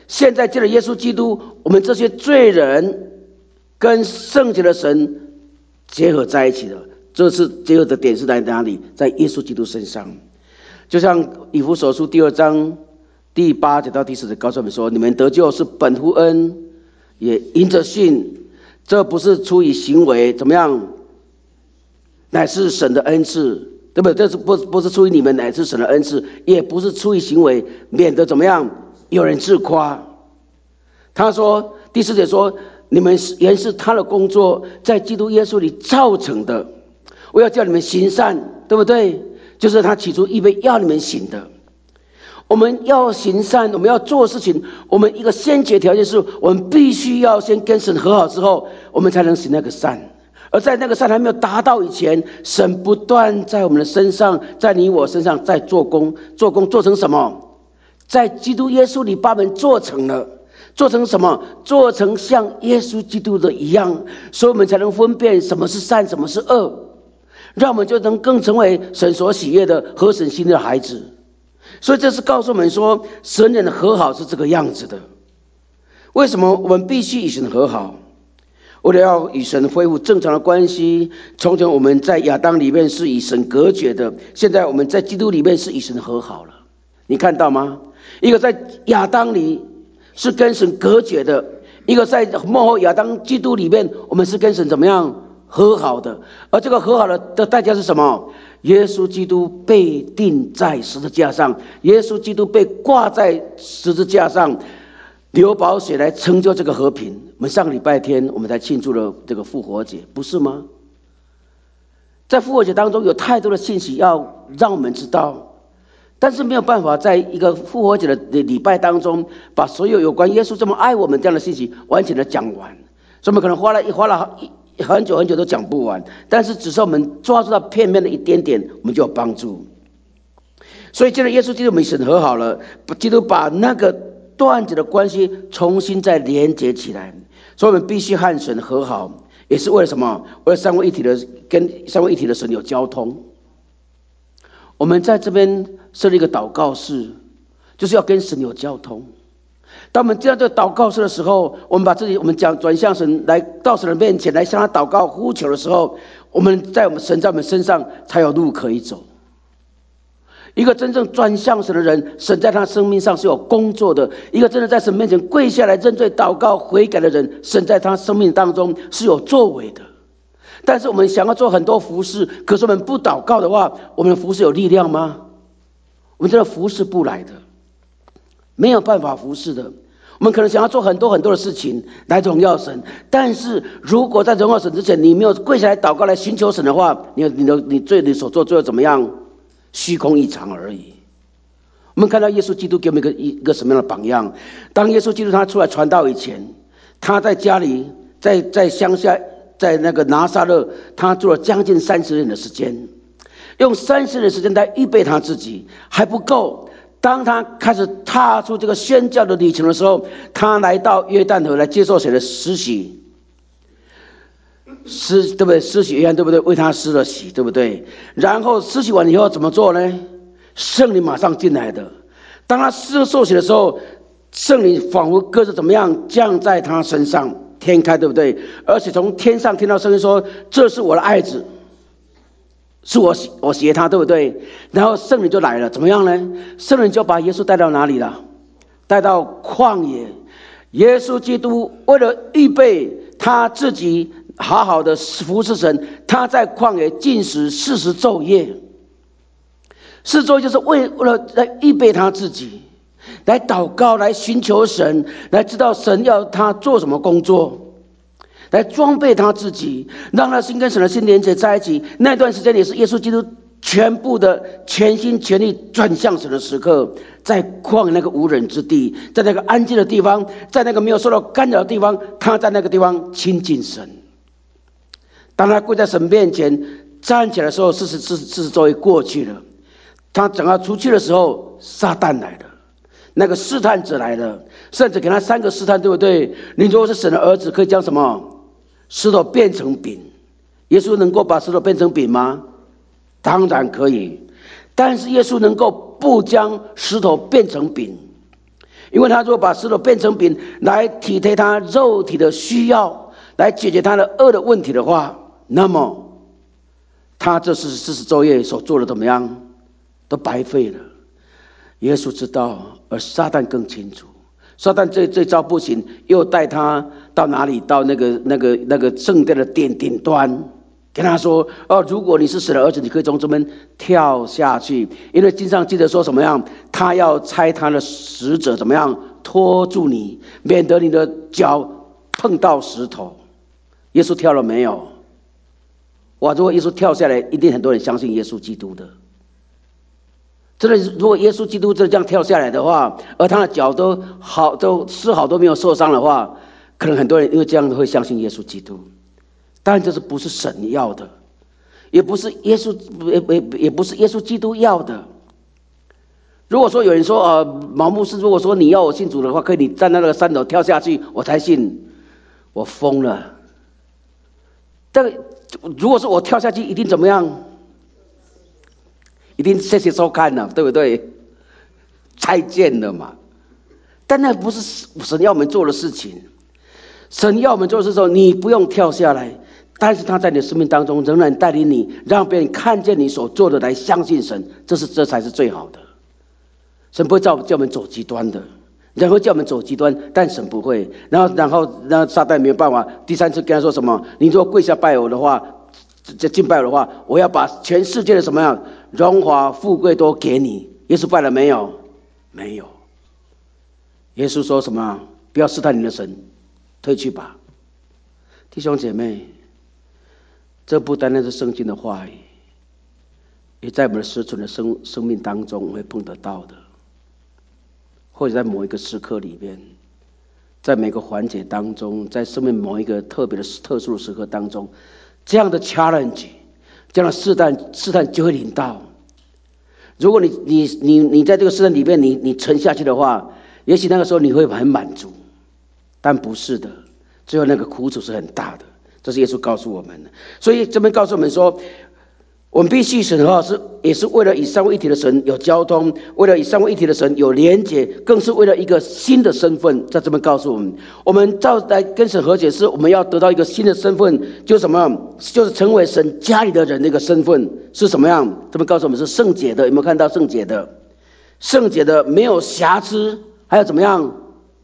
现在借着耶稣基督，我们这些罪人跟圣洁的神结合在一起了。这次结合的点是在哪里？在耶稣基督身上。就像以弗所书第2章第8节到第10节告诉我们说，你们得救是本乎恩，也因着信，这不是出于行为，怎么样？乃是神的恩赐，对不对？这是不是出于你们，乃是神的恩赐，也不是出于行为，免得怎么样？有人自夸。他说第4节说，你们原是他的工作，在基督耶稣里造成的。我要叫你们行善，对不对？就是他起初预备要你们行的。我们要行善，我们要做事情，我们一个先决条件是我们必须要先跟神和好之后，我们才能行那个善。而在那个善还没有达到以前，神不断在我们的身上，在你我身上在做工，做成什么？在基督耶稣里把我们做成了。做成什么？做成像耶稣基督的一样，所以我们才能分辨什么是善，什么是恶，让我们就能更成为神所喜悦的合神心意的孩子。所以这是告诉我们说，神人的和好是这个样子的。为什么我们必须与神和好？为了要与神恢复正常的关系，从前我们在亚当里面是与神隔绝的，现在我们在基督里面是与神和好了。你看到吗？一个在亚当里是跟神隔绝的，一个在末后亚当基督里面，我们是跟神怎么样和好的。而这个和好的代价是什么？耶稣基督被钉在十字架上，耶稣基督被挂在十字架上，流宝血来成就这个和平。我们上个礼拜天我们才庆祝了这个复活节，不是吗？在复活节当中有太多的信息要让我们知道，但是没有办法在一个复活节的礼拜当中把所有有关耶稣这么爱我们这样的信息完全的讲完，所以我们可能花了很久很久都讲不完，但是只是我们抓住到片面的一点点，我们就有帮助。所以借着耶稣基督我们审核好了，基督把那个断绝的关系重新再连接起来，所以我们必须和神和好，也是为了什么？为了三位一体的跟三位一体的神有交通。我们在这边设立一个祷告室，就是要跟神有交通。当我们这样的祷告室的时候，我们把自己我们转向神，来到神的面前来向他祷告呼求的时候，神在我们身上才有路可以走。一个真正转向神的人，神在他生命上是有工作的；一个真的在神面前跪下来认罪祷告悔改的人，神在他生命当中是有作为的。但是我们想要做很多服事，可是我们不祷告的话，我们的服事有力量吗？我们真的服事不来的，没有办法服事的。我们可能想要做很多很多的事情来荣耀神，但是如果在荣耀神之前，你没有跪下来祷告来寻求神的话，你所做最后怎么样？虚空一场而已。我们看到耶稣基督给我们一个什么样的榜样？当耶稣基督他出来传道以前，他在家里，在乡下，在那个拿撒勒，他做了将近30年的时间，用30年的时间来预备他自己，还不够。当他开始踏出这个宣教的旅程的时候，他来到约旦河来接受谁的施洗？对不对？施洗约翰对不对？为他施了洗，对不对？然后施洗完以后怎么做呢？圣灵马上进来的。当他受洗的时候，圣灵仿佛鸽子怎么样降在他身上，天开，对不对？而且从天上听到声音说：“这是我的爱子，是我喜悦他，对不对？”然后圣灵就来了，怎么样呢？圣灵就把耶稣带到哪里了？带到旷野。耶稣基督为了预备他自己好好的服侍神，他在旷野禁食40昼夜。40昼夜就是为了来预备他自己，来祷告，来寻求神，来知道神要他做什么工作，来装备他自己，让他心跟神的心连接在一起。那段时间也是耶稣基督全部的全心全力转向神的时刻，在旷野那个无人之地，在那个安静的地方，在那个没有受到干扰的地方，他在那个地方亲近神。当他跪在神面前站起来的时候，40昼夜过去了。他等他出去的时候，撒旦来了，那个试探者来了，甚至给他3个试探，对不对？你如果是神的儿子，可以将什么石头变成饼？耶稣能够把石头变成饼吗？当然可以。但是耶稣能够不将石头变成饼， 因为他如果把石头变成饼来体贴他肉体的需要，来解决他的恶的问题的话，那么他这40昼夜所做的怎么样，都白费了。耶稣知道，而撒旦更清楚。撒旦这招不行，又带他到哪里？到那个圣殿的顶端，跟他说：如果你是神的儿子，你可以从这边跳下去。因为经上记得说什么样？他要差他的使者怎么样拖住你，免得你的脚碰到石头。耶稣跳了没有？哇！如果耶稣跳下来，一定很多人相信耶稣基督的。真的，如果耶稣基督这样跳下来的话，而他的脚都丝毫都没有受伤的话，可能很多人因为这样会相信耶稣基督。当然，这是不是神要的，也不是耶稣基督要的。如果说有人说毛牧师，如果说你要我信主的话，可以你站在那个山头跳下去，我才信。我疯了。但如果说我跳下去，一定怎么样？一定谢谢收看了，对不对？再见了嘛。但那不是神要我们做的事情。神要我们做的是说，你不用跳下来，但是他在你的生命当中仍然带领你，让别人看见你所做的来相信神，这才是最好的。神不会叫我们走极端的，人会叫我们走极端，但神不会。然后撒旦没有办法，第3次跟他说什么？你如果跪下拜我的话，敬拜我的话，我要把全世界的什么样荣华富贵都给你。耶稣拜了没有？没有。耶稣说什么？不要试探你的神，退去吧。弟兄姐妹，这不单单是圣经的话语，也在我们的实存的生命当中会碰得到的，或者在某一个时刻里面，在每个环节当中，在生命某一个特别的特殊的时刻当中，这样的 challenge， 这样的试探就会临到。如果你在这个试探里面你沉下去的话，也许那个时候你会很满足，但不是的，最后那个苦楚是很大的。这是耶稣告诉我们的。所以这边告诉我们说，我们必须神的话也是为了与三位一体的神有交通，为了与三位一体的神有连结，更是为了一个新的身份。在这边告诉我们来跟神和解，是我们要得到一个新的身份，就是什么？就是成为神家里的人的一个身份是什么样？这边告诉我们是圣洁的。有没有看到圣洁的？圣洁的，没有瑕疵，还有怎么样？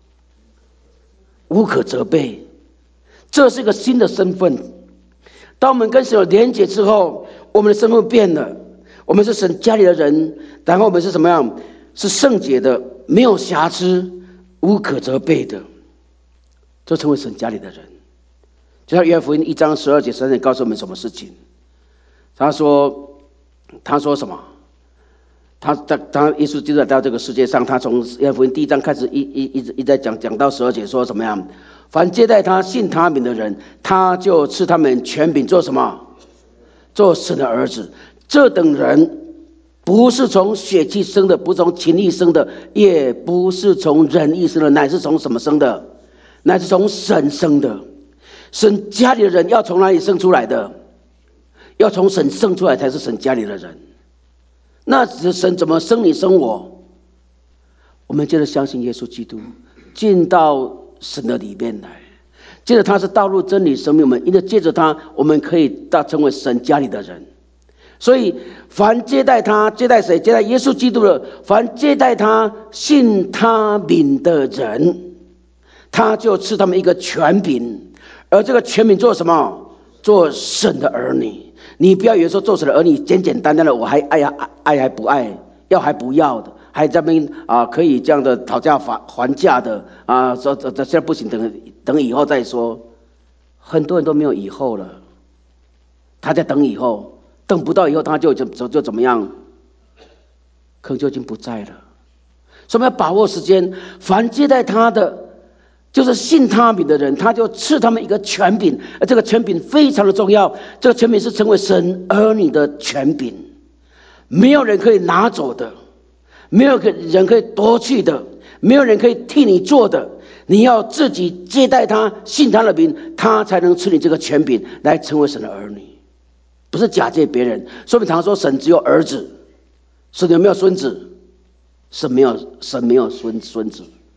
无可责备。这是一个新的身份。当我们跟神有连结之后，我们的身份变了，我们是神家里的人，然后我们是什么样？是圣洁的，没有瑕疵，无可责备的，就成为神家里的人。就像约翰福音1章12节13节告诉我们什么事情？他说什么？当耶稣基督来到这个世界上，他从约翰福音1章开始一直在讲到12节，说什么样？凡接待他信他名的人，他就赐他们权柄做什么？做神的儿子。这等人不是从血气生的，不是从情欲生的，也不是从人意生的，乃是从什么生的？乃是从神生的。神家里的人要从哪里生出来的？要从神生出来才是神家里的人。那神怎么生你生我？我们接着相信耶稣基督，进到神的里面来，接着他是道路真理生命，我们因为借着他，我们可以成为神家里的人。所以凡接待他，接待谁？接待耶稣基督的，凡接待他信他名的人，他就赐他们一个权柄，而这个权柄做什么？做神的儿女。你不要以为说做神的儿女简简单单的，我还爱还不爱，要还不要的，还在那边可以这样的讨价还价的说这现在不行，等以后再说。很多人都没有以后了，他在等以后，等不到以后他就怎么样，可能就已经不在了。所以我们要把握时间，凡接待他的，就是信他名的人，他就赐他们一个权柄，而这个权柄非常的重要。这个权柄是成为神儿女的权柄，没有人可以拿走的，没有人可以夺去的，没有人可以替你做的。你要自己接待他，信他的名，他才能赐你这个权柄来成为神的儿女，不是假借别人。所以我们常说神只有儿子，神有没有孙子？神没有孙子。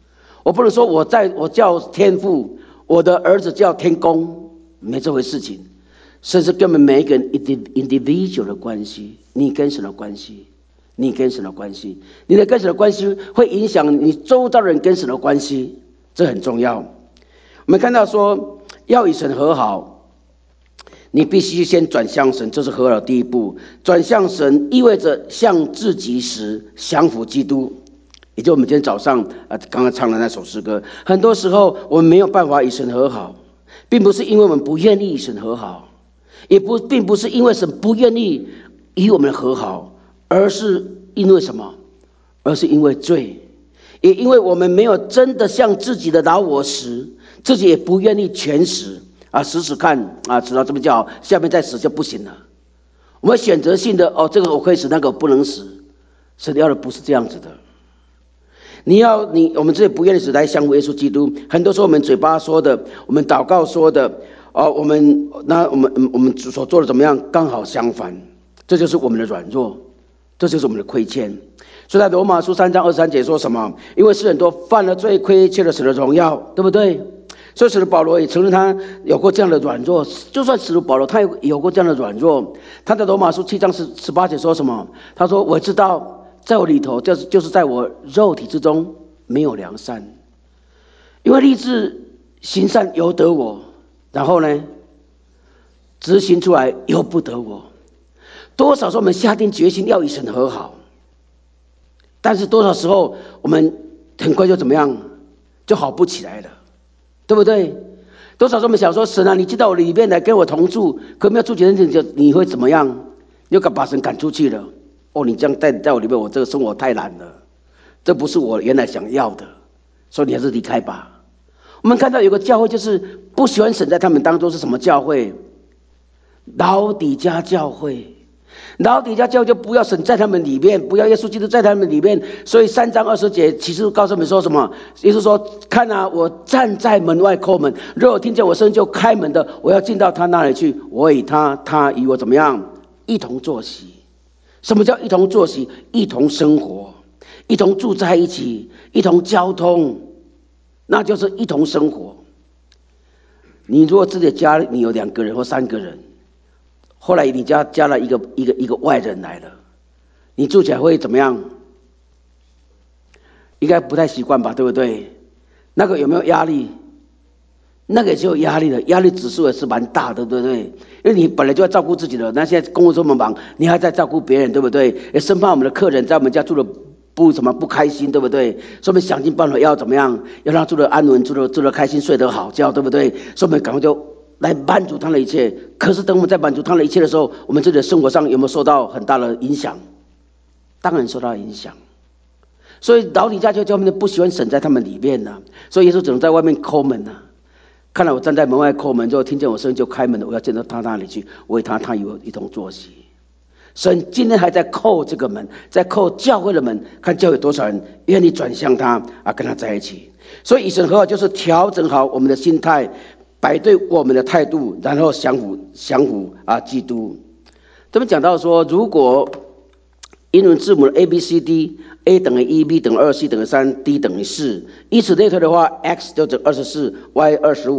我不能说我叫天父，我的儿子叫天公，没这回事情。甚至根本每一个人 individual 的关系，你跟神的关系，你跟神的关系，你的跟神的关系会影响你周遭人跟神的关系，这很重要。我们看到说要与神和好，你必须先转向神，这是和好的第一步。转向神意味着向至极时降服基督，也就我们今天早上刚刚唱的那首诗歌。很多时候我们没有办法与神和好，并不是因为我们不愿意与神和好，并不是因为神不愿意与我们和好，而是因为什么？而是因为罪，也因为我们没有真的向自己的老我死，自己也不愿意全死死死看死到这边就好，下面再死就不行了。我们选择性的这个我可以死，那个我不能死。神要的不是这样子的。我们自己不愿意死来降服耶稣基督。很多时候我们嘴巴说的，我们祷告说的我们所做的怎么样？刚好相反，这就是我们的软弱，这就是我们的亏欠。所以在罗马书3章23节说什么？因为世人都犯了罪，亏欠了神的荣耀，对不对？所以使徒保罗也承认他有过这样的软弱。就算使徒保罗他有过这样的软弱，他在罗马书7章18节说什么？他说我知道在我里头，就是在我肉体之中没有良善，因为立志行善由得我，然后呢执行出来由不得我。多少时候我们下定决心要与神和好，但是多少时候我们很快就怎么样，就好不起来了，对不对？多少时候我们想说，神啊，你进到我里面来跟我同住，可没有住几天你会怎么样？你就把神赶出去了。你这样在我里面，我这个生活太难了，这不是我原来想要的，所以你还是离开吧。我们看到有个教会就是不喜欢神在他们当中，是什么教会？老底嘉教会。老底嘉教会就不要神在他们里面，不要耶稣基督在他们里面。所以3章20节启示录告诉我们说什么？耶稣说，看啊，我站在门外叩门，若有听见我声音就开门的，我要进到他那里去，我与他，他与我怎么样？一同坐席。什么叫一同坐席？一同生活，一同住在一起，一同交通，那就是一同生活。你如果自己的家里有2个人或3个人，后来你家加了一个外人来了，你住起来会怎么样？应该不太习惯吧，对不对？那个有没有压力？那个也是有压力的，压力指数也是蛮大的，对不对？因为你本来就要照顾自己的，那现在工作这么忙，你还在照顾别人，对不对？也生怕我们的客人在我们家住的不开心，对不对？所以我们想尽办法要怎么样，要让他住得安稳，住得开心，睡得好觉，对不对？所以我们赶快就来满足他的一切。可是等我们在满足他的一切的时候，我们自己的生活上有没有受到很大的影响？当然受到影响。所以老底嘉教会不喜欢神在他们里面呢，所以耶稣只能在外面叩门呢。看到我站在门外叩门，就听见我声音就开门了，我要进到他那里去，我与他与我一同坐席。神今天还在叩这个门，在叩教会的门，看教会有多少人愿意转向他跟他在一起。所以与神和好就是调整好我们的心态，摆对我们的态度，然后降服基督。这边讲到说，如果英文字母的 ABCD，A 等于1，B 等于2， C 等于3，D 等于4，以此类推的话， X 就等于24， Y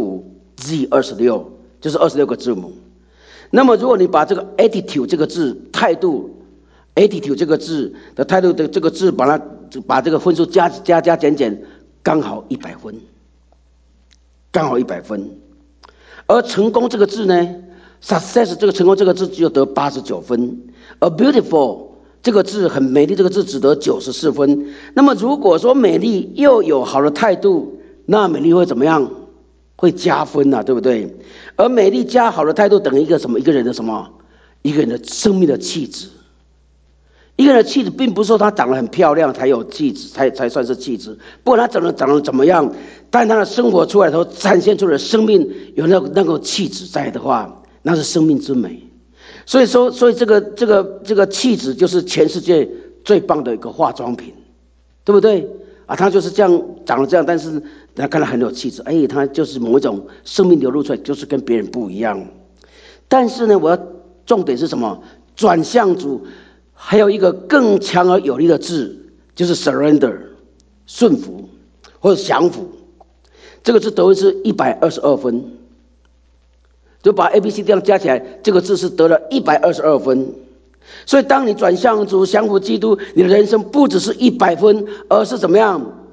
25，Z 26，就是26个字母。那么如果你把这个 attitude 这个字态度 attitude 这个字的态度的这个字把这个分数加减，刚好100分，刚好100分。而成功这个字呢， success 这个成功这个字就得89分，而 beautiful 这个字很美丽这个字只得94分。那么如果说美丽又有好的态度，那美丽会怎么样？会加分对不对？而美丽加好的态度等于一个什么？一个人的什么？一个人的生命的气质。一个人的气质并不是说他长得很漂亮才有气质，才算是气质。不管他长得怎么样，但他的生活出来的时候展现出来的生命有那个气质在的话，那是生命之美。所以这个气质就是全世界最棒的一个化妆品，对不对？他就是这样长得这样，但是他看他很有气质，他就是某一种生命流露出来，就是跟别人不一样。但是呢，我要重点是什么？转向主还有一个更强而有力的字，就是 surrender 顺服， 或者降服，这个字得分是122分，就把 ABC 这样加起来，这个字是得了122分。所以当你转向主、降服基督，你的人生不只是100分，而是怎么样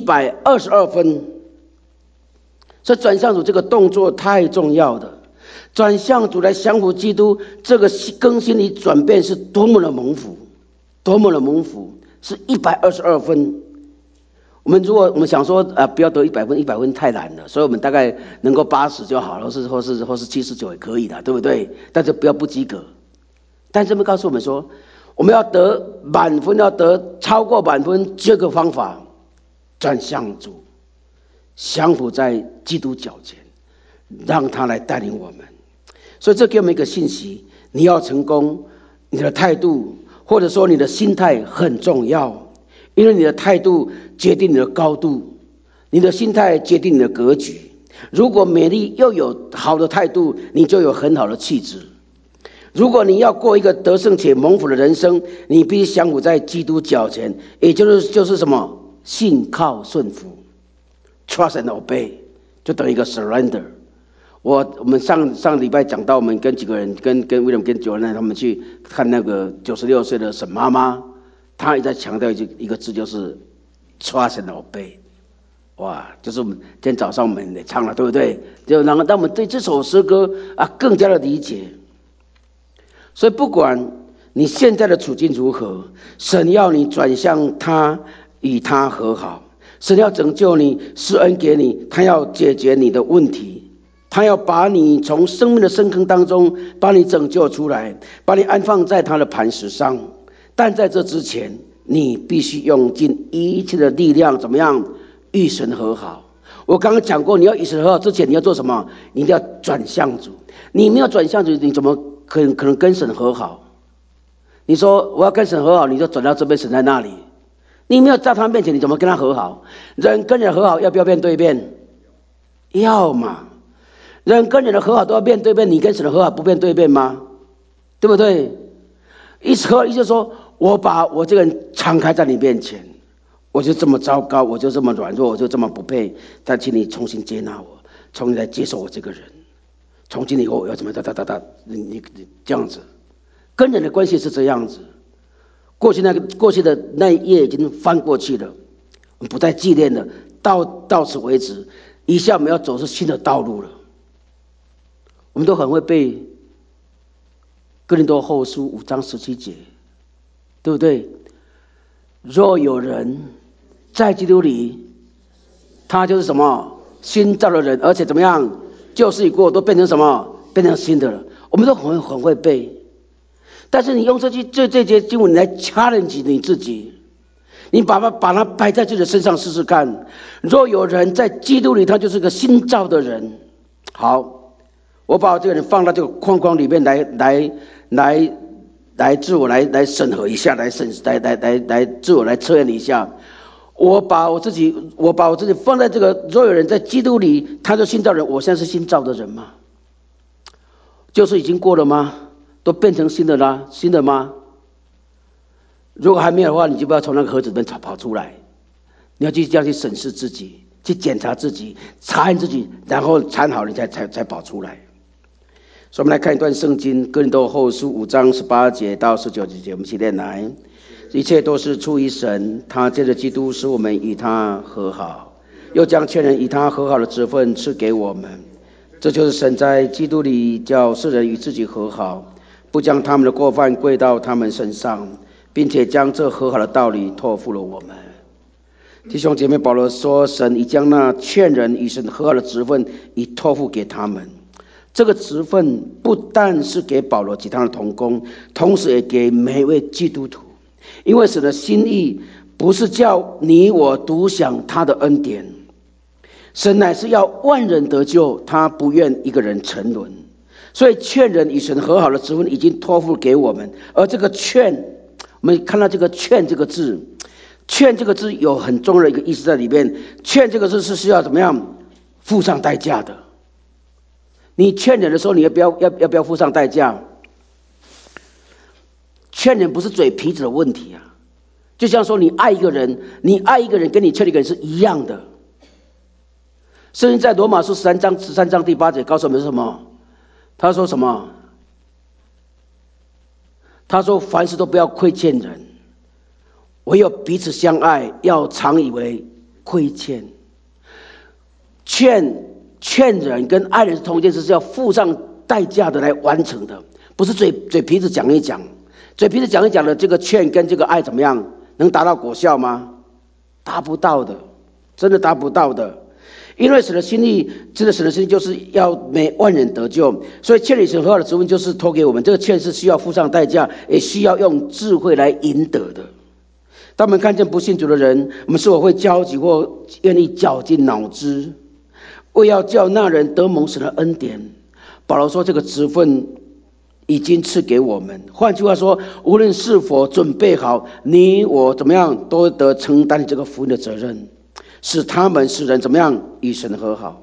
？122分。所以转向主这个动作太重要了。转向主来降服基督，这个更新与转变是多么的蒙福，多么的蒙福，是122分。如果我们想说不要得100分，100分太难了，所以我们大概能够80就好了，或是79也可以的，对不对？但是不要不及格。但这边告诉我们说，我们要得满分，要得超过满分，这个方法转向主，降服在基督脚前，让他来带领我们。所以这给我们一个信息，你要成功，你的态度或者说你的心态很重要，因为你的态度决定你的高度，你的心态决定你的格局。如果美丽又有好的态度，你就有很好的气质。如果你要过一个得胜且蒙福的人生，你必须降服在基督脚前，也就是什么？信靠顺服 ，trust and obey， 就等于一个 surrender。我们上礼拜讲到，我们跟几个人跟William跟九人他们去看那个96岁的沈妈妈，她一直在强调一个字，就是 trust and obey。哇，就是我们今天早上我们也唱了，对不对？就让我们对这首诗歌更加的理解。所以不管你现在的处境如何，神要你转向他，与他和好。神要拯救你，施恩给你，他要解决你的问题，他要把你从生命的深坑当中把你拯救出来，把你安放在他的磐石上。但在这之前，你必须用尽一切的力量，怎么样与神和好？我刚刚讲过，你要与神和好之前，你要做什么？你一定要转向主。你没有转向主，你怎么可能跟神和好？你说我要跟神和好，你就转到这边，神在那里。你没有在他面前，你怎么跟他和好？人跟人和好要不要面对面？要嘛。人跟人的和好都要面对面，你跟神的和好不面对面吗？对不对？一和好意思说，我把我这个人敞开在你面前，我就这么糟糕，我就这么软弱，我就这么不配，但请你重新接纳我，重新来接受我这个人。从今以后我要怎么你这样子，跟人的关系是这样子。过去的那一页已经翻过去了，我们不再纪念了，到此为止。以下我们要走出新的道路了。我们都很会背哥林多后书5章17节，对不对？若有人在基督里，他就是什么？新造的人，而且怎么样？旧事已过，都变成什么？变成新的了。我们都很会背，但是你用这节经文来 challenge 你自己，你把它摆在自己的身上试试看。若有人在基督里，他就是个新造的人。好，我把这个人放到这个框框里面来自我来审核一下，来自我来测验一下。我把我自己放在这个，若有人在基督里，他是新造人。我现在是新造的人吗？就是已经过了吗？都变成新的啦，新的吗？如果还没有的话，你就不要从那个盒子里面跑出来，你要这样去审视自己，去检查自己，查验自己，然后参好你才跑出来。所以我们来看一段圣经，哥林多后书5章18节到19节，我们一起念来。一切都是出于神，他借着基督使我们与他和好，又将劝人与他和好的职分赐给我们。这就是神在基督里叫世人与自己和好，不将他们的过犯归到他们身上，并且将这和好的道理托付了我们。弟兄姐妹，保罗说，神已将那劝人与神和好的职分已托付给他们。这个职分不但是给保罗及他的同工，同时也给每一位基督徒。因为神的心意不是叫你我独享他的恩典，神乃是要万人得救，他不愿一个人沉沦。所以劝人与神和好的职分已经托付给我们。而这个劝，我们看到这个劝这个字，劝这个字有很重要的一个意思在里面。劝这个字是需要怎么样付上代价的。你劝人的时候，你要不要付上代价？劝人不是嘴皮子的问题啊，就像说你爱一个人跟你劝一个人是一样的。 圣经在罗马书13章第8节告诉我们什么？他说什么？他说凡事都不要亏欠人，唯有彼此相爱，要常以为亏欠。劝人跟爱人是同一件事，是要付上代价的来完成的，不是嘴皮子讲一讲。嘴皮子讲一讲的这个劝跟这个爱怎么样？能达到果效吗？达不到的，真的达不到的。因为神的心意，真的神的心意就是要每万人得救，所以劝与神和好的职分就是托给我们。这个劝是需要付上代价，也需要用智慧来赢得的。当我们看见不信主的人，我们是否会焦急或愿意绞尽脑汁，为要叫那人得蒙神的恩典？保罗说，这个职分已经赐给我们。换句话说，无论是否准备好，你我怎么样都得承担这个福音的责任，使人怎么样与神和好。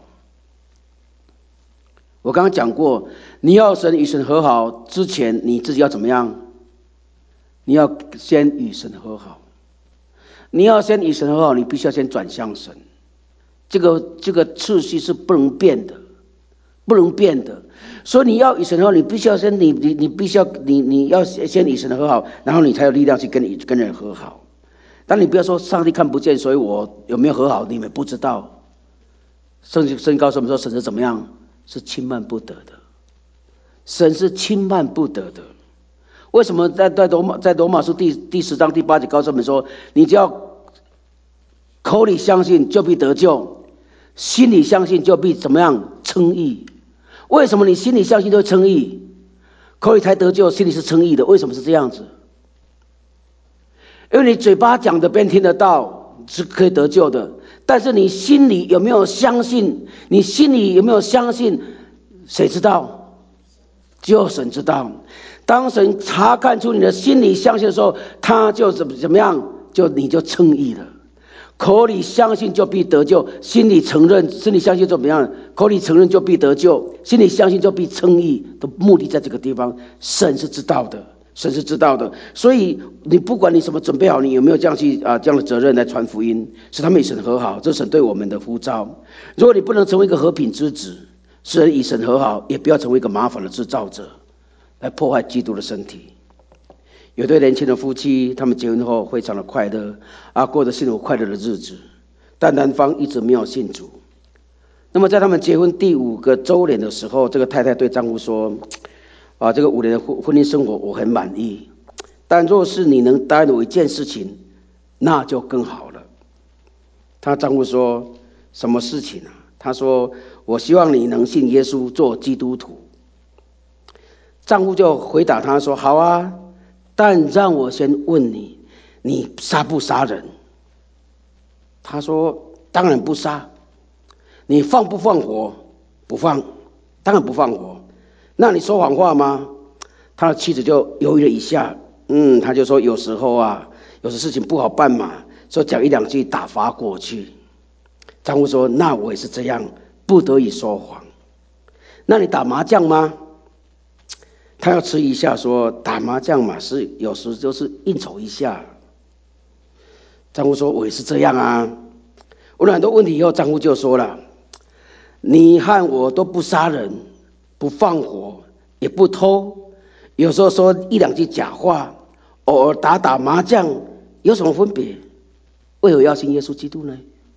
我刚刚讲过，你要与神和好之前，你自己要怎么样？你要先与神和好。你要先与神和好，你必须要先转向神。这个次序是不能变的，不能变的。所以你要与神和好，你必须要先你要先与神和好，然后你才有力量去跟人和好。但你不要说上帝看不见，所以我有没有和好你们不知道。圣经告诉我们说，神是怎么样？是轻慢不得的。神是轻慢不得的。为什么在罗马书第10章第8节告诉我们说，你只要口里相信就必得救，心里相信就必怎么样称义？为什么你心里相信就会称义，口里才得救，心里是称义的？为什么是这样子？因为你嘴巴讲的别人听得到是可以得救的，但是你心里有没有相信？你心里有没有相信？谁知道？只有神知道。当神查看出你的心里相信的时候，他就怎么样？你就称义了。口里相信就必得救，心里承认，心里相信就怎么样？口里承认就必得救，心里相信就必称义。的目的在这个地方，神是知道的，神是知道的。所以你不管你什么准备好，你有没有这样的责任来传福音，使他们与神和好，这是神对我们的呼召。如果你不能成为一个和平之子，使人与神和好，也不要成为一个麻烦的制造者，来破坏基督的身体。有对年轻的夫妻，他们结婚后非常的快乐，过着幸福快乐的日子，但男方一直没有信主。那么在他们结婚第5个周年的时候，这个太太对丈夫说，这个5年的婚姻生活我很满意，但若是你能答应我一件事情，那就更好了。她丈夫说，什么事情啊？她说，我希望你能信耶稣做基督徒。丈夫就回答她说，好啊，但让我先问你，你杀不杀人？她说，当然不杀。你放不放火？不放，当然不放火。那你说谎话吗？他的妻子就犹豫了一下，他就说，有时候有时事情不好办嘛，说讲1、2句打发过去。丈夫说，那我也是这样，不得已说谎。那你打麻将吗？他要迟疑一下，说打麻将嘛，是有时就是应酬一下。丈夫说，我也是这样啊。问了很多问题以后，丈夫就说了，你和我都不杀人，不放火，也不偷，有时候说1、2句假话，偶尔打麻将，有什么分别？为何要信耶稣基督呢？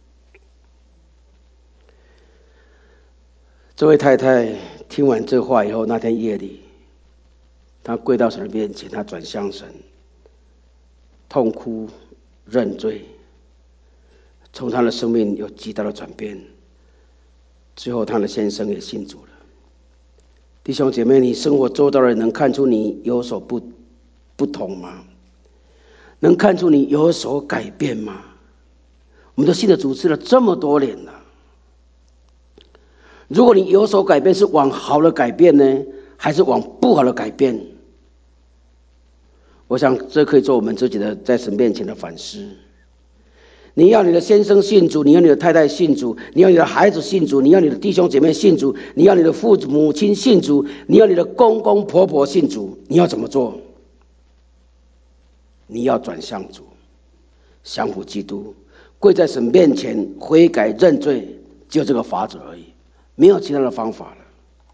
这位太太听完这话以后，那天夜里，她跪到神的面前，她转向神，痛哭认罪，从她的生命有极大的转变。最后她的先生也信主了。弟兄姐妹，你生活周遭的人能看出你有所不同吗？能看出你有所改变吗？我们都信了主持了这么多年了，如果你有所改变，是往好的改变呢，还是往不好的改变？我想这可以做我们自己的在神面前的反思。你要你的先生信主，你要你的太太信主，你要你的孩子信主，你要你的弟兄姐妹信主，你要你的父母亲信主，你要你的公公婆婆信主，你要怎么做？你要转向主，降服基督，跪在神面前悔改认罪， 只有这个法则而已，没有其他的方法了。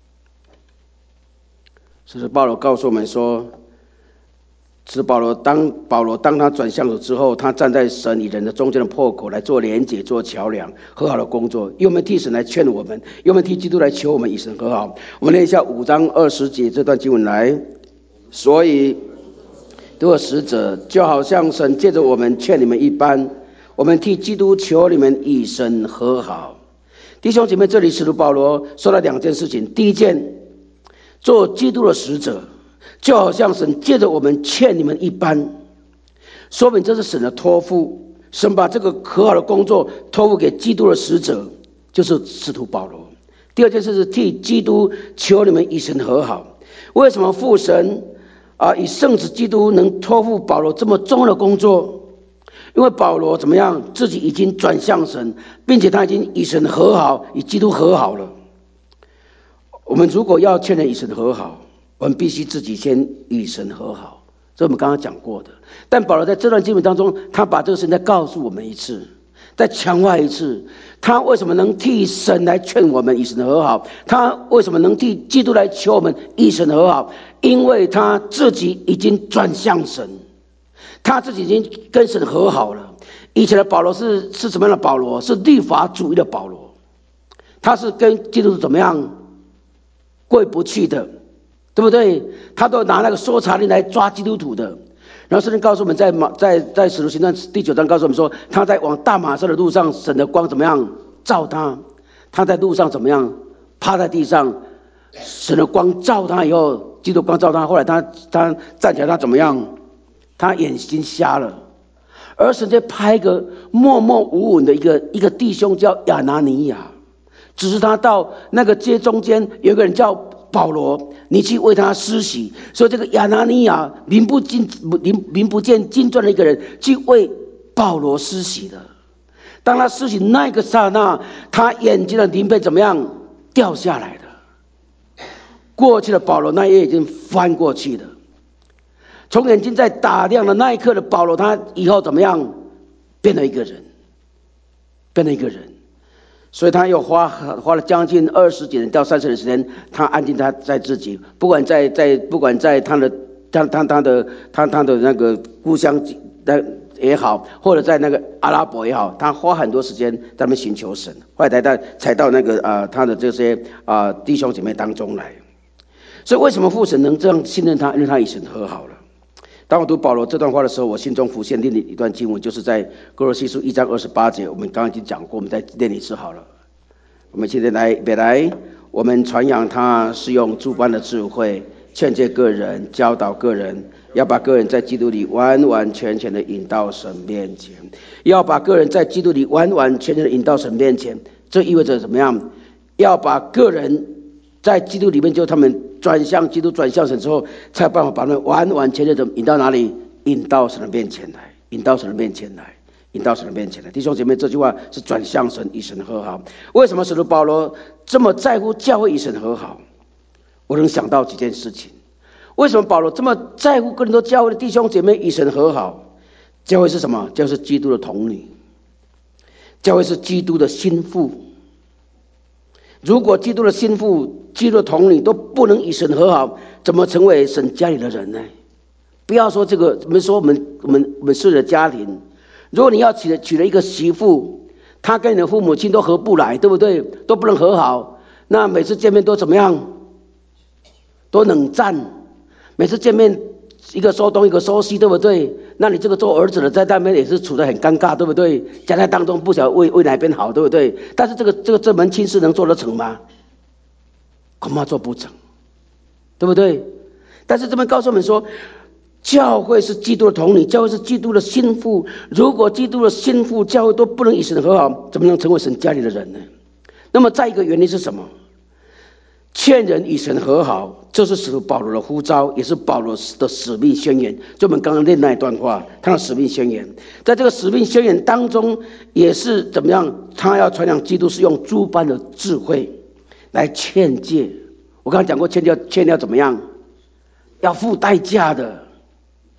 所以保罗告诉我们说，是保罗当他转向了之后，他站在神与人的中间的破口来做连结、做桥梁、和好的工作，用我们替神来劝我们，用我们替基督来求我们与神和好。我们念一下5章20节这段经文来。所以这个使者就好像神借着我们劝你们一般，我们替基督求你们与神和好。弟兄姐妹，这里使徒保罗说了2件事情。第一件，做基督的使者就好像神借着我们劝你们一般，说明这是神的托付，神把这个和好的工作托付给基督的使者，就是使徒保罗。第二件事是替基督求你们与神和好。为什么父神以圣子基督能托付保罗这么重要的工作？因为保罗怎么样，自己已经转向神，并且他已经与神和好，与基督和好了。我们如果要劝人与神和好，我们必须自己先与神和好，这我们刚刚讲过的。但保罗在这段经文当中，他把这个事情再告诉我们一次，再强化一次，他为什么能替神来劝我们与神和好，他为什么能替基督来求我们与神和好，因为他自己已经转向神，他自己已经跟神和好了。以前的保罗是什么样的保罗？是律法主义的保罗，他是跟基督怎么样过不去的，对不对？他都拿那个搜查令来抓基督徒的。然后圣经告诉我们，在使徒行传第9章告诉我们说，他在往大马色的路上，神的光怎么样照他？他在路上怎么样趴在地上，神的光照他以后，基督光照他，后来他站起来，他怎么样？他眼睛瞎了。而神在派一个默默无闻的一个弟兄叫亚拿尼亚，只是他到那个街中间有一个人叫保罗，你去为他施洗。所以这个亚拿尼亚名不见经传的一个人，去为保罗施洗的。当他施洗那个刹那，他眼睛的鳞片怎么样掉下来的？过去的保罗那页已经翻过去了。从眼睛在打亮的那一刻的保罗，他以后怎么样？变了一个人，变了一个人。所以他又花了将近20几年到30年的时间，他安定他在自己，不管在他的那个故乡也好，或者在那个阿拉伯也好，他花很多时间在那边寻求神，后来才到那个他的这些弟兄姐妹当中来。所以为什么父神能这样信任他？因为他与神和好了。当我读保罗这段话的时候，我心中浮现另一段经文，就是在哥罗西书1章28节，我们刚刚已经讲过，我们再念一次好了。我们现在来，我们传扬他是用诸般的智慧劝诫个人，教导个人，要把个人在基督里完完全全的引到神面前。要把个人在基督里完完全全的引到神面前，这意味着怎么样？要把个人在基督里面，就他们转向基督、转向神之后，才有办法把他们完完全全的引到哪里？引到神的面前来，引到神的面前来，引到神的面前来。弟兄姐妹，这句话是转向神，与神和好。为什么使徒保罗这么在乎教会与神和好？我能想到几件事情。为什么保罗这么在乎哥林多教会的弟兄姐妹与神和好？教会是什么？教会是基督的童女，教会是基督的心腹。如果基督的心腹、基督的童女都不能与神和好，怎么成为神家里的人呢？不要说这个，我们说我们是的家庭，如果你要娶了一个媳妇，她跟你的父母亲都合不来，对不对？都不能和好，那每次见面都怎么样？都冷战。每次见面，一个说东一个说西，对不对？那你这个做儿子的在那边也是处得很尴尬，对不对？家在当中不晓得为哪边好，对不对？但是这门亲事能做得成吗？恐怕做不成，对不对？但是这边告诉我们说，教会是基督的童女，教会是基督的心腹。如果基督的心腹教会都不能与神和好，怎么能成为神家里的人呢？那么再一个原因是什么？劝人与神和好，这是使徒保罗的呼召，也是保罗的使命宣言。就我们刚刚念那一段话，他的使命宣言，在这个使命宣言当中，也是怎么样？他要传扬基督是用诸般的智慧来劝诫。我刚刚讲过，劝诫要怎么样？要付代价的，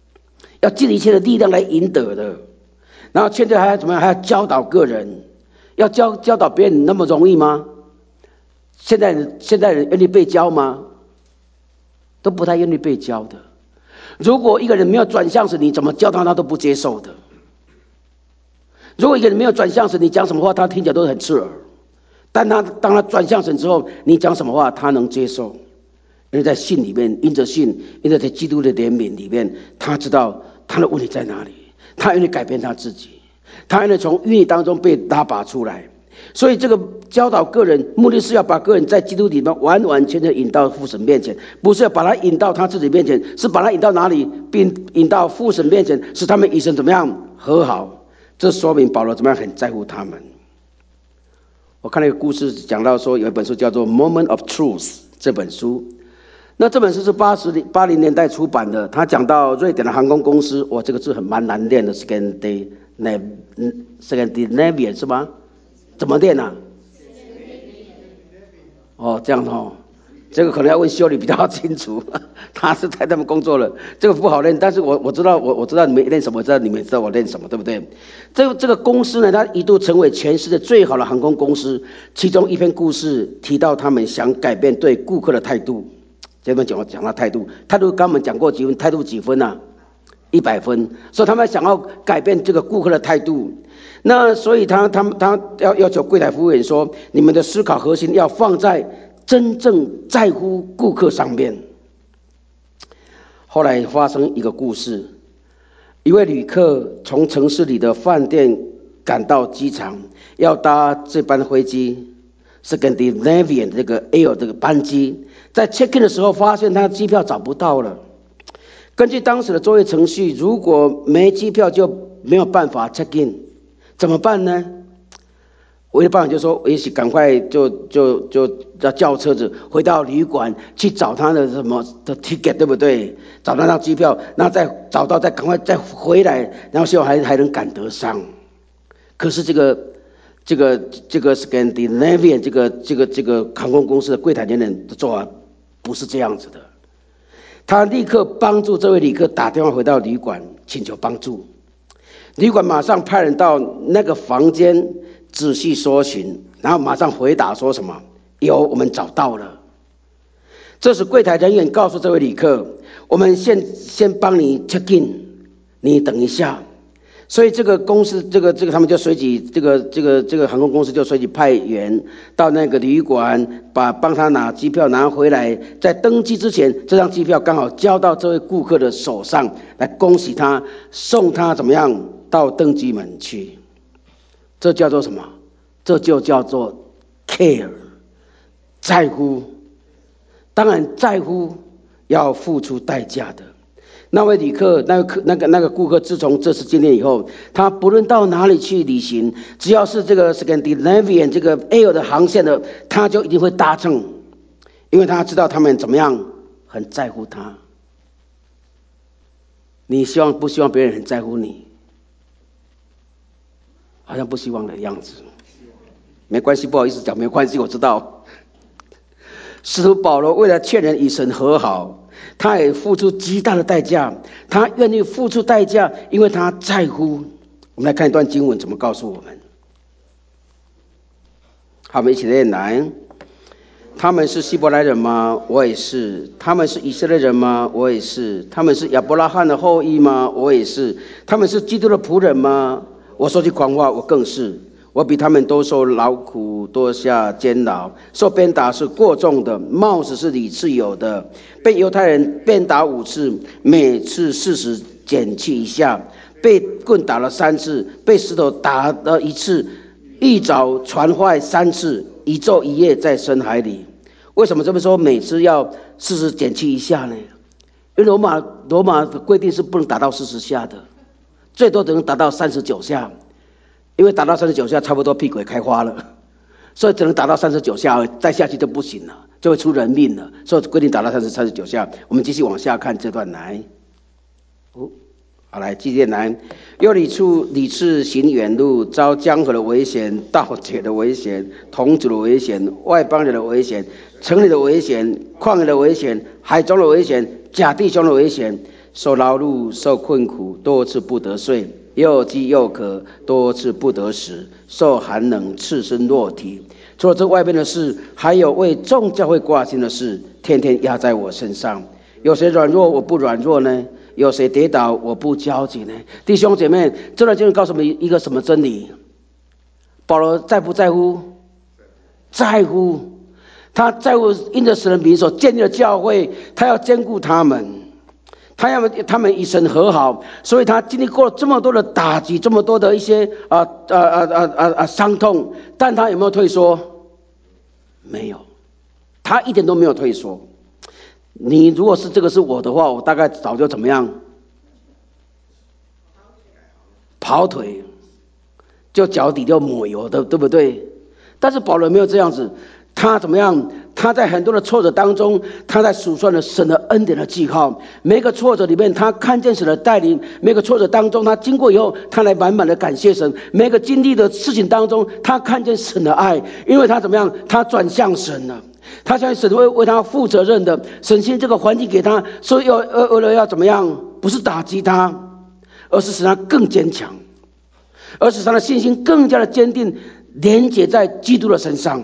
要尽一切的力量来赢得的。然后劝诫还要怎么样？还要教导个人， 要教导别人那么容易吗？现代人愿意被教吗？都不太愿意被教的。如果一个人没有转向时，你怎么教他都不接受的。如果一个人没有转向时，你讲什么话他听起来都很刺耳。但当他转向神之后，你讲什么话他能接受，因为在信里面，因着信，因着在基督的怜悯里面，他知道他的问题在哪里，他愿意改变他自己，他愿意从淤泥当中被拉拔出来。所以这个教导个人，目的是要把个人在基督里面完完全全引到父神面前，不是要把他引到他自己面前，是把他引到哪里，并引到父神面前，使他们与神怎么样和好。这说明保罗怎么样很在乎他们。我看了一个故事，讲到说有一本书叫做《Moment of Truth》这本书，那这本书是80年代出版的。他讲到瑞典的航空公司，这个字蛮难念的 ，Scandinavian 是吗？怎么念啊？这样哦，这个可能要问修理比较清楚，他是在他们工作了，这个不好念。但是我知道你们念什么，我知道你们知道我念什么，对不对？这个公司呢，它一度成为全世界最好的航空公司。其中一篇故事提到他们想改变对顾客的态度。这边讲到态度跟我们讲过几分，态度几分啊？100分。所以他们想要改变这个顾客的态度。那所以他要求柜台服务员说，你们的思考核心要放在真正在乎顾客上面。后来发生一个故事，一位旅客从城市里的饭店赶到机场，要搭这班飞机 Scandinavian 这个 Air 这个班机，在 check in 的时候发现他机票找不到了。根据当时的作业程序，如果没机票就没有办法 check in， 怎么办呢？唯一的办法就是说，也许赶快就要叫车子回到旅馆去找他的什么的 ticket， 对不对？找到那张机票，然后再找到，再赶快再回来，然后希望还能赶得上。可是这个 Scandinavian 这个航空公司的柜台人员的做法不是这样子的。他立刻帮助这位旅客打电话回到旅馆请求帮助。旅馆马上派人到那个房间仔细搜寻，然后马上回答说什么？我们找到了。这时柜台人员告诉这位旅客，我们先帮你 check in， 你等一下。所以这个公司他们就随即这个航空公司就随即派员到那个旅馆，帮他拿机票拿回来，在登机之前，这张机票刚好交到这位顾客的手上，来恭喜他，送他怎么样到登机门去。这叫做什么？这就叫做 care， 在乎。当然在乎要付出代价的。那位旅客，那个顾客，自从这次经验以后，他不论到哪里去旅行，只要是这个 Scandinavian 这个 Air 的航线的，他就一定会搭乘，因为他知道他们怎么样很在乎他。你不希望别人很在乎你？好像不希望的样子。没关系，不好意思讲，没关系，我知道。使徒保罗为了劝人与神和好，他也付出极大的代价，他愿意付出代价，因为他在乎。我们来看一段经文怎么告诉我们。好，我们一起念来。他们是希伯来人吗？我也是。他们是以色列人吗？我也是。他们是亚伯拉罕的后裔吗？我也是。他们是基督的仆人吗？我说句狂话，我更是。我比他们都受劳苦，多下监牢，受鞭打是过重的，帽子是屡次有的，被犹太人鞭打5次，每次40减去1下，被棍打了3次，被石头打了1次，一早船坏3次，一昼一夜在深海里。为什么这么说每次要40减去1下呢？因为罗马的规定是不能打到40下的，最多只能打到39下。因为打到39下，差不多屁股也开花了，所以只能打到39下，再下去就不行了，就会出人命了。所以规定打到39下。我们继续往下看这段来。好，来继续来。又屡次行远路，遭江河的危险、盗劫的危险、同族的危险、外邦人的危险、城里的危险、旷野的危险、海中的危险、假弟兄的危险，受劳碌、受困苦，多次不得睡。 又饥又渴，多次不得食，受寒冷，赤身裸体。除了这外面的事，还有为众教会挂心的事，天天压在我身上。有谁软弱，我不软弱呢？有谁跌倒，我不焦急呢？弟兄姐妹，这段经文告诉我们一个什么真理？保罗在不在乎？在乎。他在乎因着神的名所建立的教会，他要兼顾他们，他要他们与神和好，所以他经历过了这么多的打击，这么多的一些伤痛，但他有没有退缩？没有，他一点都没有退缩。你如果是这个是我的话，我大概早就怎么样？跑腿，就脚底就抹油的，对不对？但是保罗没有这样子，他怎么样？他在很多的挫折当中，他在数算了神的恩典的记号。每个挫折里面，他看见神的带领；每个挫折当中，他经过以后，他来满满的感谢神。每个经历的事情当中，他看见神的爱，因为他怎么样？他转向神了。他相信神会为他负责任的，神现这个环境给他，所以为了要怎么样？不是打击他，而是使他更坚强，而使他的信心更加的坚定，连结在基督的身上。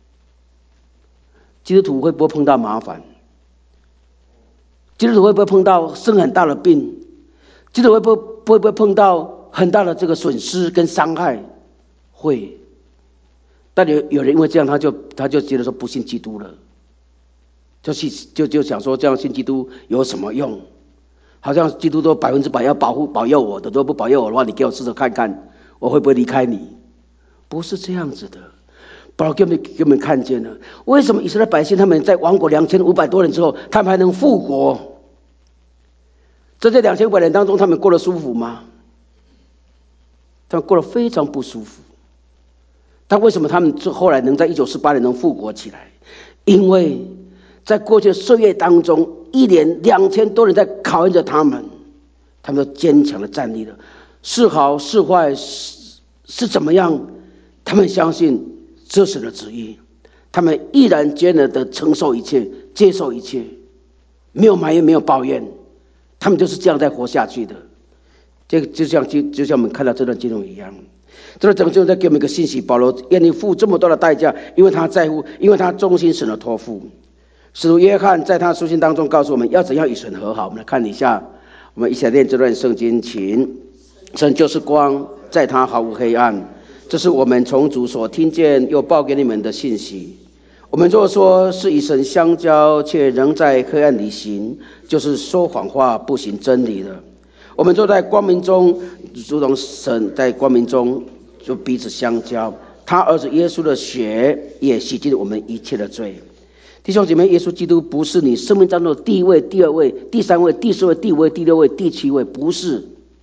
基督徒会不会碰到麻烦？基督徒会不会碰到生很大的病？基督徒会不会碰到很大的这个损失跟伤害？会。但有人因为这样，他就觉得说不信基督了，就想说这样信基督有什么用？好像基督都100%要保佑我的，如果不保佑我的话，你给我试着看看，我会不会离开你？不是这样子的。保罗给我们看见了，为什么以色列百姓他们在亡国2500多年之后，他们还能复国？在这2500年当中，他们过得舒服吗？他们过得非常不舒服。但为什么他们后来能在1948年能复国起来？因为在过去的岁月当中，1年2000多人在考验着他们，他们都坚强的站立了。是好是坏是怎么样？他们相信这是神的旨意，他们毅然决然的承受一切，接受一切，没有埋怨，没有抱怨，他们就是这样在活下去的。这个就像我们看到这段经文一样。这个整经在给我们一个信息，保罗愿意付这么多的代价，因为他在乎，因为他忠心神的托付。使徒约翰在他书信当中告诉我们要怎样与神和好。我们来看一下，我们一起来念这段圣经，请。神就是光，在他毫无黑暗，这是我们从主所听见又报给你们的信息。我们若说是与神相交，却仍在黑暗里行，就是说谎话，不行真理了。我们坐在光明中，如同神在光明中，就彼此相交。他儿子耶稣的血也洗净我们一切的罪。弟兄姐妹，耶稣基督不是你生命当中的第一位、第二位、第三位、第四位、第五位、第六位、第七位，不是，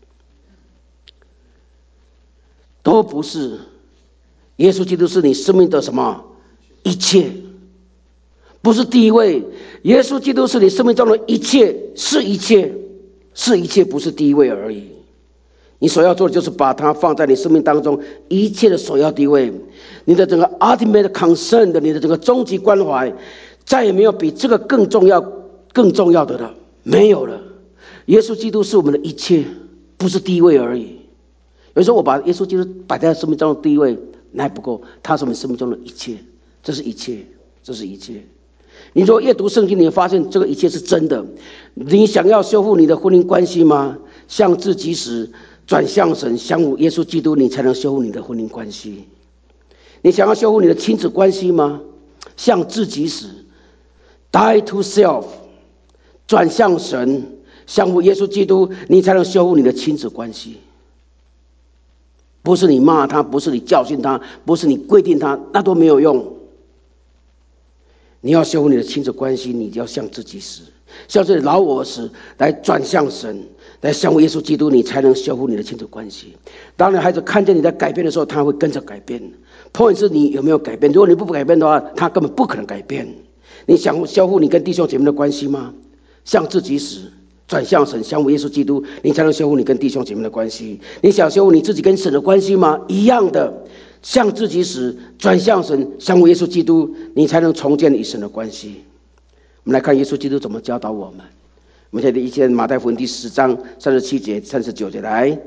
都不是。耶稣基督是你生命的什么？一切，不是第一位。耶稣基督是你生命中的一切，是一切，是一切，不是第一位而已。你所要做的就是把它放在你生命当中一切的首要地位，你的整个 ultimate concern 的，你的整个终极关怀，再也没有比这个更重要的了，没有了。耶稣基督是我们的一切，不是第一位而已。有时候我把耶稣基督摆在生命中的第一位，那还不够，他是我们生命中的一切，这是一切，这是一切。你如果阅读圣经，你会发现这个一切是真的。你想要修复你的婚姻关系吗？向自己时转向神，相信耶稣基督，你才能修复你的婚姻关系。你想要修复你的亲子关系吗？向自己死 die to self， 转向神，相信耶稣基督，你才能修复你的亲子关系。不是你骂他，不是你教训他，不是你规定他，那都没有用。你要修复你的亲子关系，你就要向自己死，向这老我死，来转向神，来相信耶稣基督，你才能修复你的亲子关系。当然孩子看见你在改变的时候，他会跟着改变。point 是你有没有改变，如果你不改变的话，他根本不可能改变。你想修复你跟弟兄姐妹的关系吗？向自己死，转向神，相信耶稣基督，你才能修复你跟弟兄姐妹的关系。你想修复你自己跟神的关系吗？一样的，向自己死，转向神，相信耶稣基督，你才能重建与神的关系。我们来看耶稣基督怎么教导我们。我们现在一见马太福音第10章37节、39节来，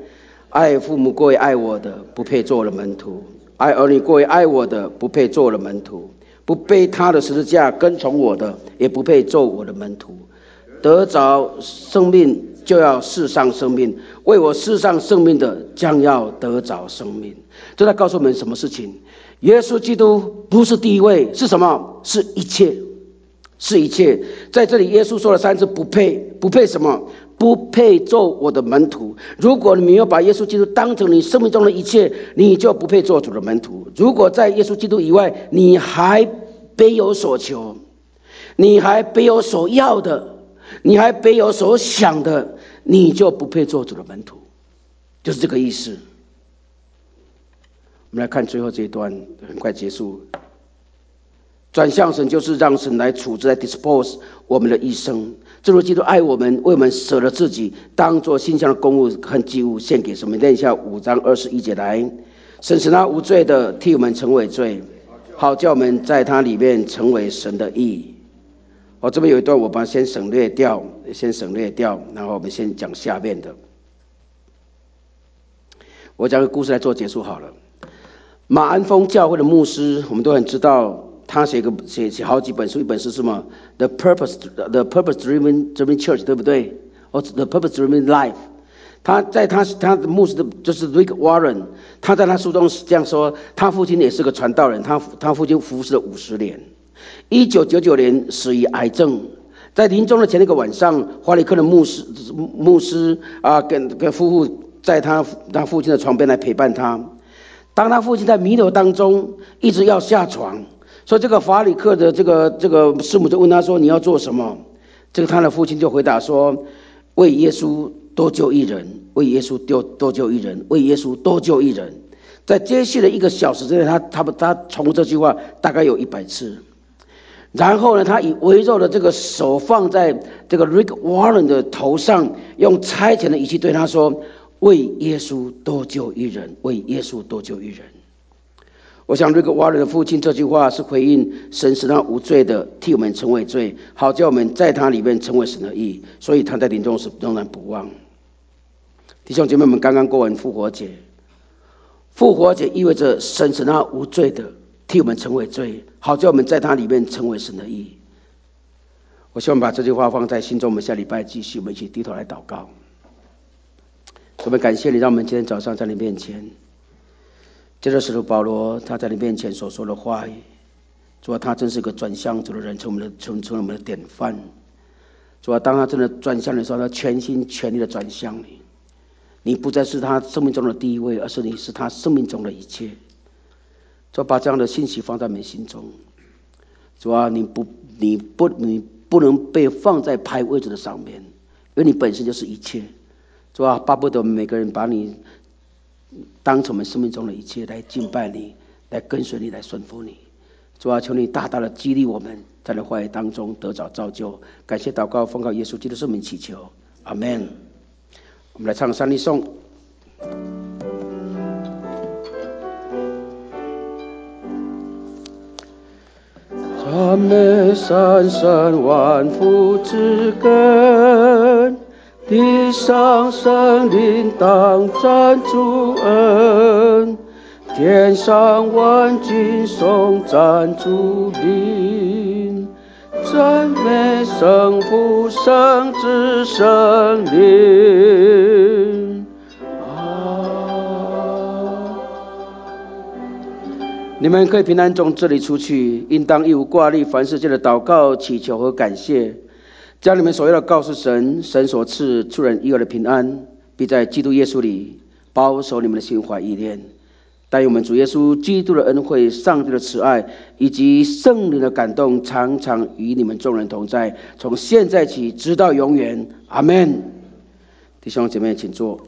爱父母过于爱我的，不配做我的门徒；爱儿女过于爱我的，不配做我的门徒；不背他的十字架跟从我的，也不配做我的门徒。得着生命就要世上生命，为我世上生命的将要得着生命。这在告诉我们什么事情？耶稣基督不是第一位，是什么？是一切，是一切。在这里耶稣说了3次不配，不配什么？不配做我的门徒。如果你没有把耶稣基督当成你生命中的一切，你就不配做主的门徒。如果在耶稣基督以外你还别有所求，你还别有所要的，你还别有所想的，你就不配做主的门徒，就是这个意思。我们来看最后这一段，很快结束。转向神就是让神来处置，来 dispose 我们的一生。正如基督爱我们，为我们舍了自己，当作馨香的供物和祭物献给神。我们念一下5章21节来：神使那无罪的替我们成为罪，好叫我们在他里面成为神的义。这边有一段我把它先省略掉，然后我们先讲下面的。我讲个故事来做结束好了。马鞍峰教会的牧师，我们都很知道，他写好几本书，一本是什么 The Purpose Driven Church， 对不对？The Purpose Driven Life。他的牧师的就是 Rick Warren， 他在他书中这样说，他父亲也是个传道人，他父亲服侍了50年。1999年死于癌症，在临终的前一个晚上，华里克的牧师跟夫妇在他父亲的床边来陪伴他。当他父亲在弥留当中，一直要下床，所以这个法里克的这个师母就问他说：“你要做什么？”他的父亲就回答说：“为耶稣多救一人，为耶稣多救一人，为耶稣多救一人。”在接续的1个小时之内，他重复这句话大概有100次。然后呢，他以微弱的这个手放在这个 Rick Warren 的头上，用差遣的语气对他说：“为耶稣多救一人，为耶稣多救一人。”我想 Rick Warren 的父亲这句话是回应神使他无罪的替我们成为罪，好叫我们在他里面成为神的义，所以他在临终时仍然不忘。弟兄姐妹们，刚刚过完复活节，复活节意味着神使他无罪的替我们成为罪，好叫我们在他里面成为神的义。我希望把这句话放在心中，我们下礼拜继续，我们一起低头来祷告。我们感谢你，让我们今天早上在你面前，接着使徒保罗他在你面前所说的话语，主啊，他真是个转向主的人，成为我们的典范。主啊，当他真的转向的时候，他全心全力的转向你，你不再是他生命中的第一位，而是你是他生命中的一切。主啊，把这样的信息放在我们心中。主啊，你不能被放在排位置的上面，因为你本身就是一切。主啊，巴不得我们每个人把你当成我们生命中的一切来敬拜你，来跟随你，来顺服你。主啊，求你大大的激励我们，在你话语当中得着造就。感谢祷告，奉靠耶稣基督圣名祈求，阿们。我们来唱三律颂。赞美山神万福之根，地上生灵当赞主恩，天上万军颂赞主名，赞美圣父圣子圣灵。你们可以平安从这里出去，应当一无挂虑，凡事借着祷告、祈求和感谢，将你们所要的告诉神，神所赐出人意外的平安，必在基督耶稣里保守你们的心怀意念。但愿我们主耶稣基督的恩惠、上帝的慈爱以及圣灵的感动，常常与你们众人同在，从现在起直到永远。阿们。弟兄姐妹，请坐。